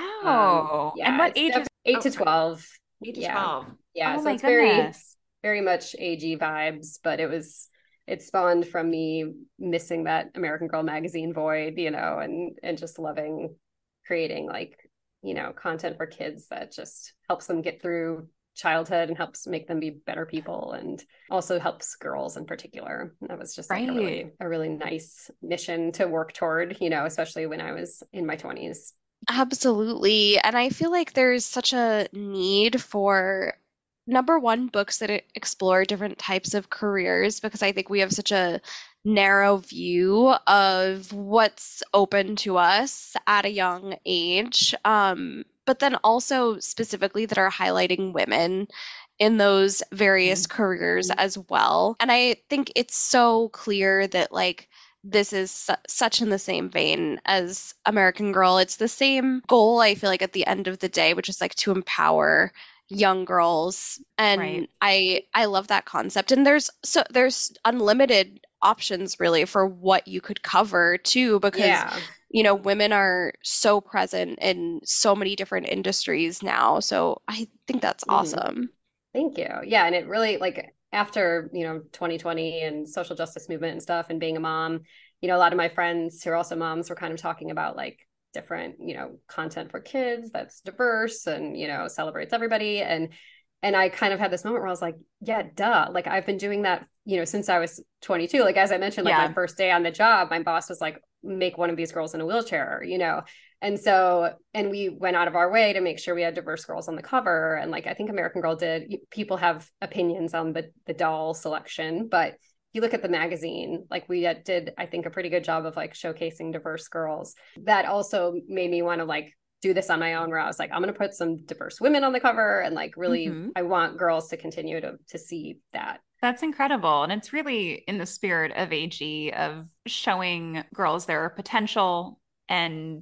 wow. um, yeah, And what ages? eight oh, to twelve. eight to Yeah. twelve. Yeah. Oh So my it's very, goodness. very much A G vibes, but it was, it spawned from me missing that American Girl magazine void, you know, and, and just loving creating like, you know, content for kids that just helps them get through childhood and helps make them be better people, and also helps girls in particular. And that was just like Right. a really, a really nice mission to work toward, you know, especially when I was in my twenties. Absolutely. And I feel like there's such a need for, number one, books that e- explore different types of careers, because I think we have such a narrow view of what's open to us at a young age. Um, but then also specifically that are highlighting women in those various careers as well. And I think it's so clear that like this is su such in the same vein as American Girl. It's the same goal, I feel like, at the end of the day, which is like to empower young girls. And Right. I I love that concept. And there's so there's unlimited options really for what you could cover too, because Yeah. you know, women are so present in so many different industries now. So I think that's Mhm. awesome. Thank you. Yeah. And it really, like, after, you know, twenty twenty and social justice movement and stuff and being a mom, you know, a lot of my friends who are also moms were kind of talking about like different, you know, content for kids that's diverse and, you know, celebrates everybody. And and I kind of had this moment where I was like, yeah, duh. Like I've been doing that, you know, since I was twenty-two. Like as I mentioned, like Yeah. my first day on the job, my boss was like, make one of these girls in a wheelchair, you know. And so, and we went out of our way to make sure we had diverse girls on the cover. And like, I think American Girl did. People have opinions on the the doll selection, but if you look at the magazine, like we did, I think, a pretty good job of like showcasing diverse girls. That also made me want to like do this on my own, where I was like, I'm going to put some diverse women on the cover, and like really, Mhm. I want girls to continue to to see that. That's incredible. And it's really in the spirit of A G, of showing girls their potential and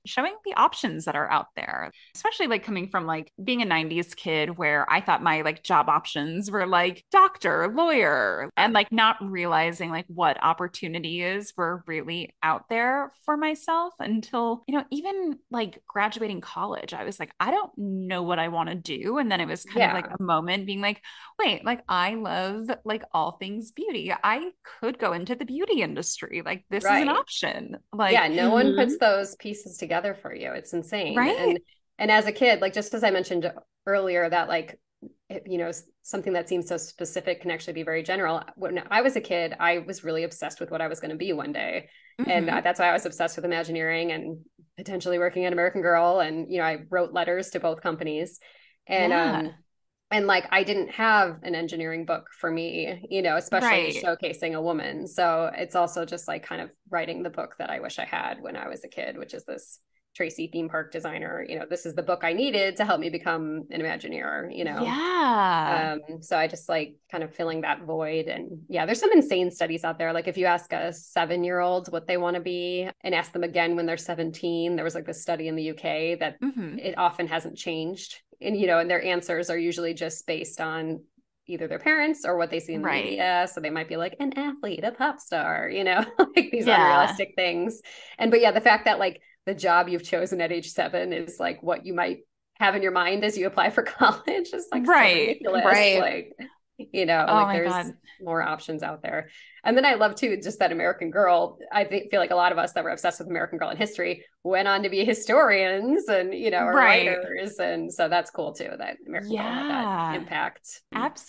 showing the options that are out there, especially like coming from like being a nineties kid where I thought my like job options were like doctor, lawyer, and like not realizing like what opportunities were really out there for myself until, you know, even like graduating college. I was like, I don't know what I want to do. And then it was kind Yeah. of like a moment being like, wait, like I love like all things beauty. I could go into the beauty industry. Like this is an Right. option. Like, Yeah, no one Mhm. puts those pieces together for you. It's insane. right? And and as a kid, like just as I mentioned earlier, that like it- you know, s- something that seems so specific can actually be very general. When I was a kid, I was really obsessed with what I was going to be one day. And Mhm. uh, that's why I was obsessed with Imagineering and potentially working at American Girl. And, you know, I wrote letters to both companies. And Yeah. um and like I didn't have an engineering book for me, you know, especially Right. showcasing a woman. So it's also just like kind of writing the book that I wish I had when I was a kid, which is this Tracy theme park designer. You know, this is the book I needed to help me become an Imagineer, you know. Yeah. Um, so I just like kind of filling that void. And yeah, there's some insane studies out there. Like if you ask a seven year old what they want to be and ask them again when they're seventeen, there was like this study in the U K that Mhm. it often hasn't changed. And, you know, and their answers are usually just based on either their parents or what they see in the Right. media. So they might be like an athlete, a pop star, you know, like these Yeah. unrealistic things. And, but yeah, the fact that like the job you've chosen at age seven is like what you might have in your mind as you apply for college is like so Right. ridiculous. Right. Like, you know, Oh like my there's God. more options out there. And then I love too, just that American Girl. I think, feel like a lot of us that were obsessed with American Girl in history went on to be historians and, you know, or Right. writers. And so that's cool too, that American Girl had that Yeah. impact.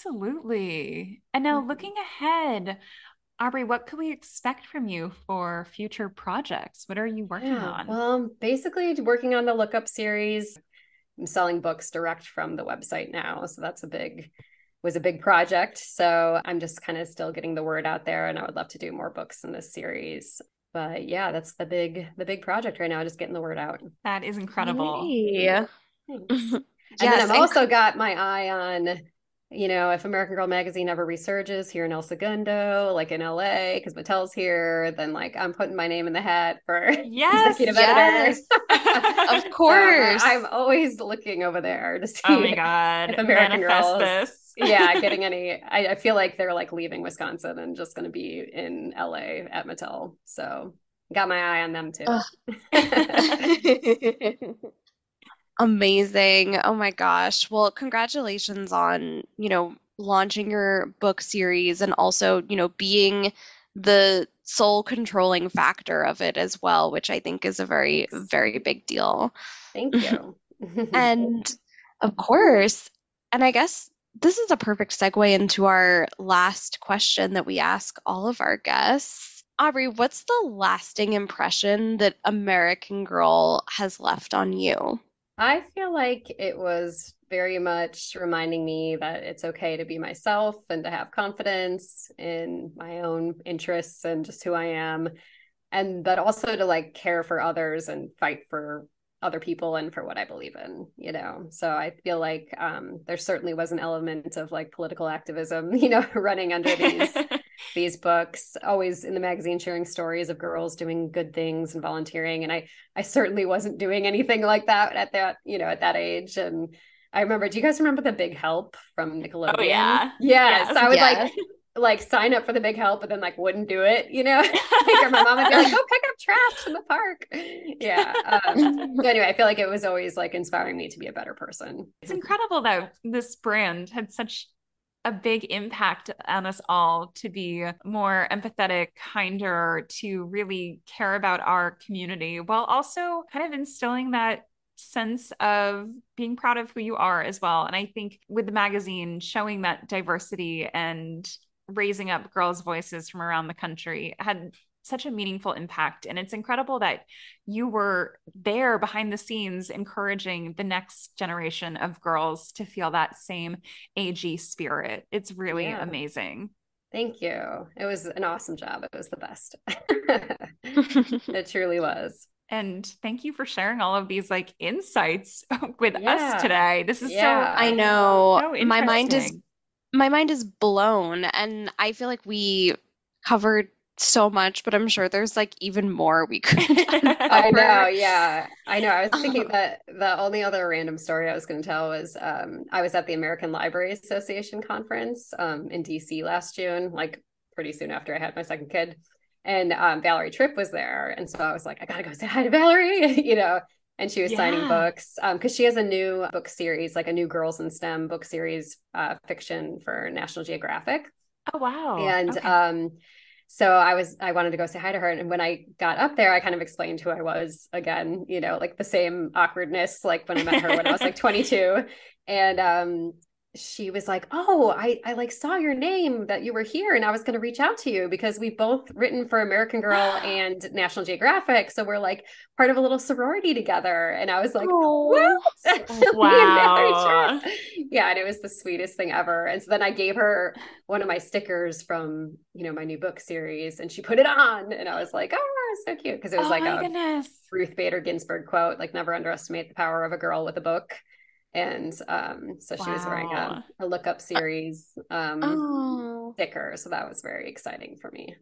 Absolutely. And now Mhm. looking ahead, Aubrey, what could we expect from you for future projects? What are you working Yeah, on? well, basically working on the Lookup series. I'm selling books direct from the website now. So that's a big, was a big project. So I'm just kind of still getting the word out there and I would love to do more books in this series. But yeah, that's the big, the big project right now, just getting the word out. That is incredible. Yay. Thanks. And then Yes, I've and also got my eye on, you know, if American Girl magazine ever resurges here in El Segundo, like in L A, because Mattel's here, then like I'm putting my name in the hat for Yes. executive editor. yes, of So course. I, I'm always looking over there to see Oh my God. if American Manifest Girl is, this. yeah, getting any. I, I feel like they're like leaving Wisconsin and just going to be in L A at Mattel. So got my eye on them too. Amazing. Oh my gosh. Well, congratulations on, you know, launching your book series and also, you know, being the sole controlling factor of it as well, which I think is a very, Thanks. very big deal. Thank you. And of course, and I guess this is a perfect segue into our last question that we ask all of our guests. Aubrey, what's the lasting impression that American Girl has left on you? I feel like it was very much reminding me that it's okay to be myself and to have confidence in my own interests and just who I am. And but also to like care for others and fight for other people and for what I believe in, you know. So I feel like um, there certainly was an element of like political activism, you know, running under these these books, always in the magazine sharing stories of girls doing good things and volunteering. And I I certainly wasn't doing anything like that at that, you know, at that age. And I remember, do you guys remember The Big Help from Nickelodeon? Oh yeah. Yes. Yes. I would Yes. like like sign up for The Big Help, but then like wouldn't do it, you know? Like, or my mom would be like, go pick up trash in the park. Yeah. Um, so anyway, I feel like it was always like inspiring me to be a better person. It's incredible that this brand had such a big impact on us all to be more empathetic, kinder, to really care about our community while also kind of instilling that sense of being proud of who you are as well. And I think with the magazine showing that diversity and raising up girls' voices from around the country had such a meaningful impact. And it's incredible that you were there behind the scenes, encouraging the next generation of girls to feel that same A G spirit. It's really Yeah. amazing. Thank you. It was an awesome job. It was the best. It truly was. And thank you for sharing all of these like insights with Yeah. us today. This is Yeah. I know. so, so My mind is interesting. my mind is blown, and I feel like we covered so much, but I'm sure there's like even more we could I know, uncover. yeah. I know. I was thinking Um, that the only other random story I was going to tell was um, I was at the American Library Association conference um, in D C last June, like pretty soon after I had my second kid. And um, Valerie Tripp was there. And so I was like, I gotta go say hi to Valerie, you know. And she was signing Yeah. books um, because she has a new book series, like a new Girls in STEM book series, uh, fiction for National Geographic. Oh, wow. And Okay. um, so I was, I wanted to go say hi to her. And when I got up there, I kind of explained who I was again, you know, like the same awkwardness, like when I met her when I was like twenty-two. And um, she was like, oh, I, I like saw your name that you were here and I was going to reach out to you because we've both written for American Girl and National Geographic. So we're like part of a little sorority together. And I was like, oh, what? Me and Valerie Wow. Tripp. Yeah. And it was the sweetest thing ever. And so then I gave her one of my stickers from, you know, my new book series and she put it on and I was like, oh, so cute. Cause it was Oh like my a goodness. Ruth Bader Ginsburg quote, like never underestimate the power of a girl with a book. And um, so she was wearing a, Wow. a lookup series um, oh, sticker. So that was very exciting for me.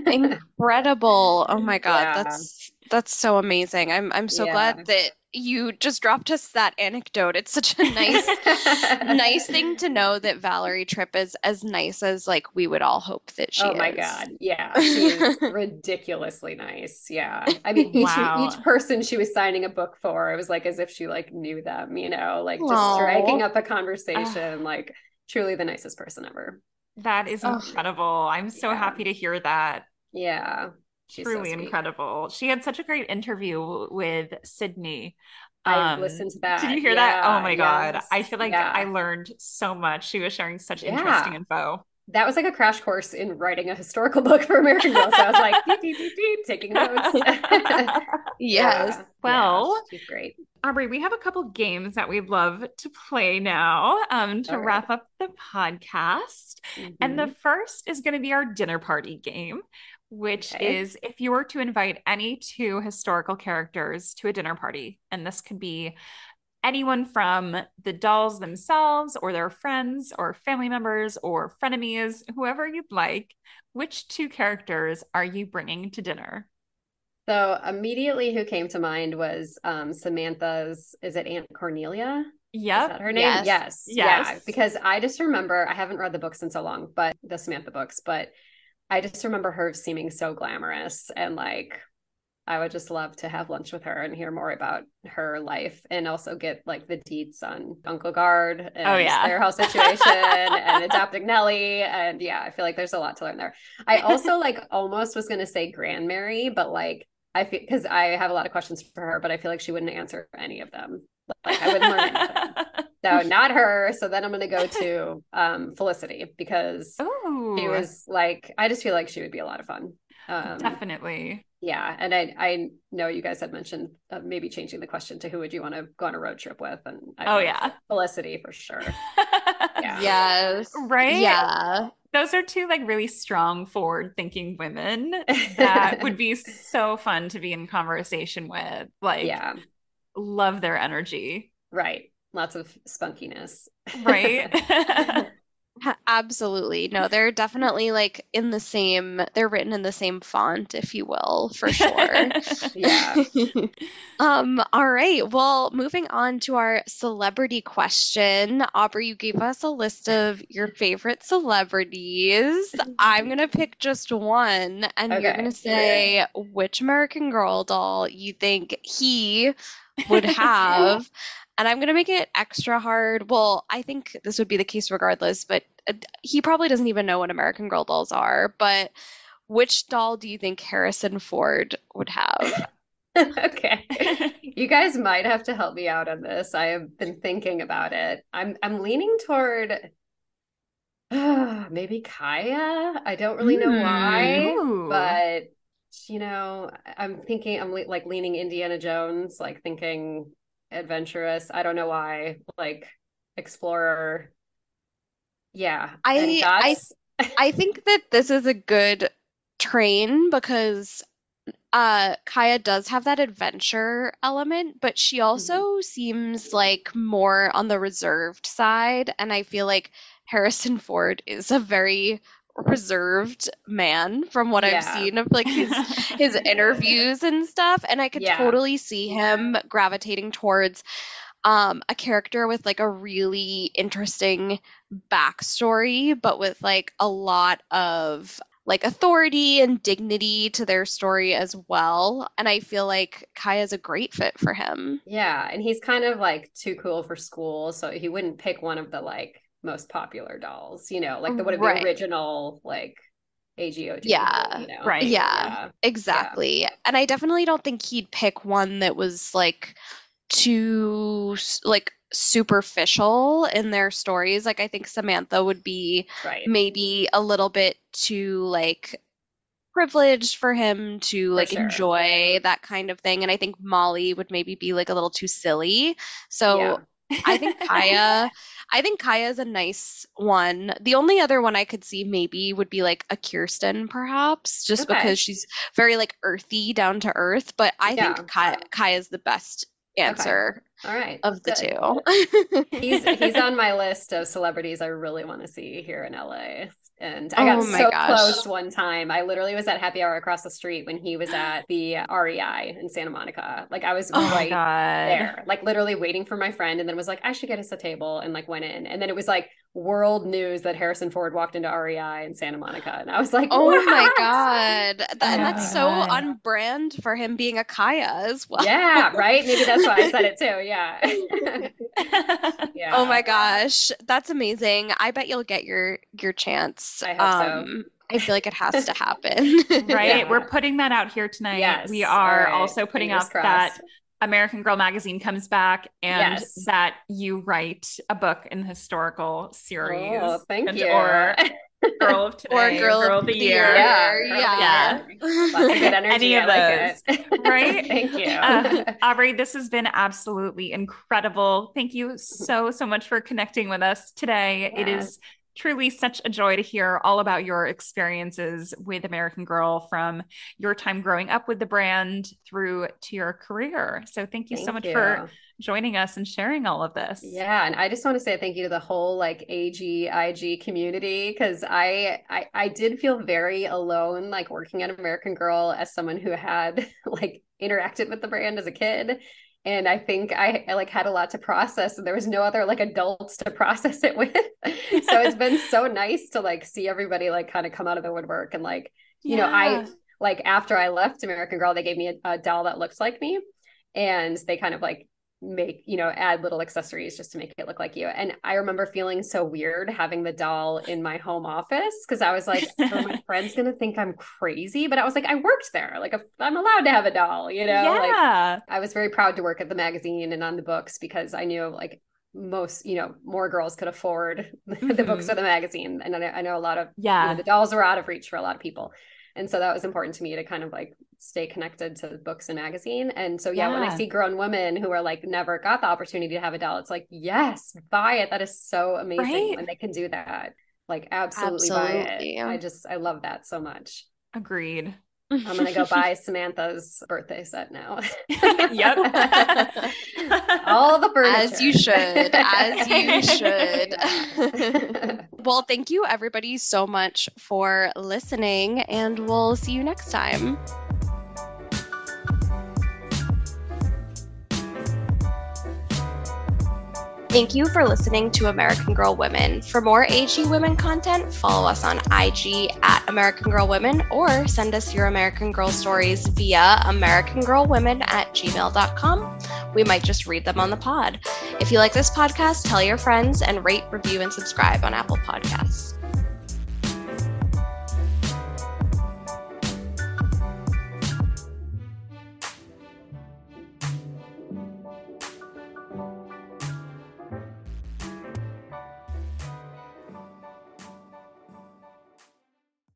incredible. Oh my God, Yeah. that's that's so amazing. I'm I'm so glad Yeah. that you just dropped us that anecdote. It's such a nice nice thing to know that Valerie Tripp is as nice as like we would all hope that she Oh my is. God. Yeah. She is ridiculously nice. Yeah. I mean, each each Wow. person she was signing a book for, it was like as if she like knew them, you know, like just striking Oh, up a Ugh, conversation, like truly the nicest person ever. that is So oh, incredible. I'm so yeah. happy to hear that. Yeah. She's so Truly sweet. incredible. She had such a great interview with Sydney. I Um, listened to did you that. hear that? Oh Yeah. my God. I Yes. feel like I Yeah. learned so much. She was sharing such interesting Yeah. info. That was like a crash course in writing a historical book for American Girl. So I was like, deep, deep, deep, deep, taking notes. yes. Yeah. Yeah. Well, She's great. Aubrey, we have a couple games that we'd love to play now um, to All right. wrap up the podcast. And the Mm-hmm. first is going to be our dinner party game, which Okay. is if you were to invite any two historical characters to a dinner party, and this could be anyone from the dolls themselves or their friends or family members or frenemies, whoever you'd like, which two characters are you bringing to dinner? So immediately who came to mind was um, Samantha's, is it Aunt Cornelia? Is Yep. that her name? Yes. Yes. Yeah. Yes. Because I just remember, I haven't read the books in so long, but the Samantha books, but I just remember her seeming so glamorous and like I would just love to have lunch with her and hear more about her life and also get like the deets on Uncle Guard Oh, and yeah. their whole situation and adopting Nellie. And yeah, I feel like there's a lot to learn there. I also like almost was going to say Grand Mary, but like I feel because I have a lot of questions for her, but I feel like she wouldn't answer any of them. Like I wouldn't learn anything. So not her. So then I'm going to go to um, Felicity because she Oh, was like, I just feel like she would be a lot of fun. Um, definitely. yeah, and I I know you guys had mentioned uh, maybe changing the question to who would you want to go on a road trip with, and I Oh, voted yeah. for Felicity for sure. Yeah, Yes. Right? Yeah. Those are two like really strong, forward-thinking women that would be so fun to be in conversation with. Like, yeah, love their energy. right. Lots of spunkiness. Right? Ha- Absolutely. No, they're definitely like in the same, they're written in the same font, if you will, for sure. Yeah. Um, all right. Well, moving on to our celebrity question. Aubrey, you gave us a list of your favorite celebrities. I'm gonna pick just one, and you're gonna Okay. say which American Girl doll you think he would have. And I'm going to make it extra hard. Well, I think this would be the case regardless, but uh, he probably doesn't even know what American Girl dolls are. But which doll do you think Harrison Ford would have? Okay. You guys might have to help me out on this. I have been thinking about it. I'm I'm leaning toward uh, maybe Kaya. I don't really know Mm, why, ooh. but you know, I'm thinking I'm le like leaning Indiana Jones, like thinking adventurous. I don't know why, like explorer. Yeah, any I I thoughts? I think that this is a good train because uh Kaya does have that adventure element, but she Mhm. also seems like more on the reserved side, and I feel like Harrison Ford is a very reserved man from what Yeah. I've seen of like his his interviews and stuff, and I could Yeah. totally see him gravitating towards um a character with like a really interesting backstory, but with like a lot of like authority and dignity to their story as well. And I feel like Kaya's a great fit for him. Yeah, and he's kind of like too cool for school, so he wouldn't pick one of the like most popular dolls, you know, like the one of Right. the original like A G O G. Yeah. You know? Right. Yeah, Yeah. exactly. And I definitely don't think he'd pick one that was like too s- like superficial in their stories. Like I think Samantha would be Right. maybe a little bit too like privileged for him to like sure. enjoy that kind of thing. And I think Molly would maybe be like a little too silly. So Yeah. I think Kaya, I think Kaya is a nice one. The only other one I could see maybe would be like a Kirsten, perhaps, just Okay. because she's very like earthy, down to earth. But I Yeah. think Kaya, Kaya is the best answer All right. of the Good. two. He's he's on my list of celebrities I really want to see here in L A. And I got Oh my so gosh. close one time. I literally was at happy hour across the street when he was at the R E I in Santa Monica. Like I was Oh my right God. there, like literally waiting for my friend, and then was like, I should get us a table, and like went in. And then it was like world news that Harrison Ford walked into R E I in Santa Monica. And I was like, Oh my "What?" God. That, and Oh that's my so God. on brand for him being a Kaya as well. Yeah, right. Maybe that's why I said it too. Yeah. Yeah. Oh my gosh, that's amazing. I bet you'll get your your chance. I hope so. Um, I feel like it has to happen. Right? Yeah. We're putting that out here tonight. Yes. We All are right. also putting Fingers out crossed. that American Girl magazine comes back and Yes. that you write a book in the historical series. Oh, thank and- you. Or Girl of Or Today, Girl, of the Year. Yeah, Girl of the Yeah. Lots of good energy. Any of I like it. Right? Thank you. Uh, Aubrey, this has been absolutely incredible. Thank you so, so much for connecting with us today. It Yeah. is truly such a joy to hear all about your experiences with American Girl, from your time growing up with the brand through to your career. So thank you so Thank much you. for joining us and sharing all of this. Yeah, and I just want to say thank you to the whole like A G I G community, because I, I I did feel very alone like working at American Girl as someone who had like interacted with the brand as a kid. And I think I, I like had a lot to process, and there was no other like adults to process it with. So it's been so nice to like see everybody like kind of come out of the woodwork. And like, you know, I Yeah. like after I left American Girl, they gave me a, a doll that looks like me, and they kind of like make, you know, add little accessories just to make it look like you. And I remember feeling so weird having the doll in my home office, because I was like, are my friends gonna think I'm crazy? But I was like, I worked there, like I'm allowed to have a doll, you know. Yeah. Like I was very proud to work at the magazine and on the books, because I knew like most, you know, more girls could afford the Mhm. books or the magazine. And I know, I know a lot of, you Yeah. know, the dolls were out of reach for a lot of people. And so that was important to me to kind of like stay connected to books and magazine. And so, yeah, when I Yeah. see grown women who are like never got the opportunity to have a doll, it's like, yes, buy it. That is so amazing Right? when they can do that. Like absolutely, buy Absolutely. it. I just, I love that so much. Agreed. I'm going to go buy Samantha's birthday set now. Yep. All the furniture. As you should, as you should. Yeah. Well, thank you everybody so much for listening, and we'll see you next time. Thank you for listening to American Girl Women. For more A G Women content, follow us on I G at American Girl Women, or send us your American Girl stories via americangirlwomen at gmail dot com. We might just read them on the pod. If you like this podcast, tell your friends, and rate, review, and subscribe on Apple Podcasts.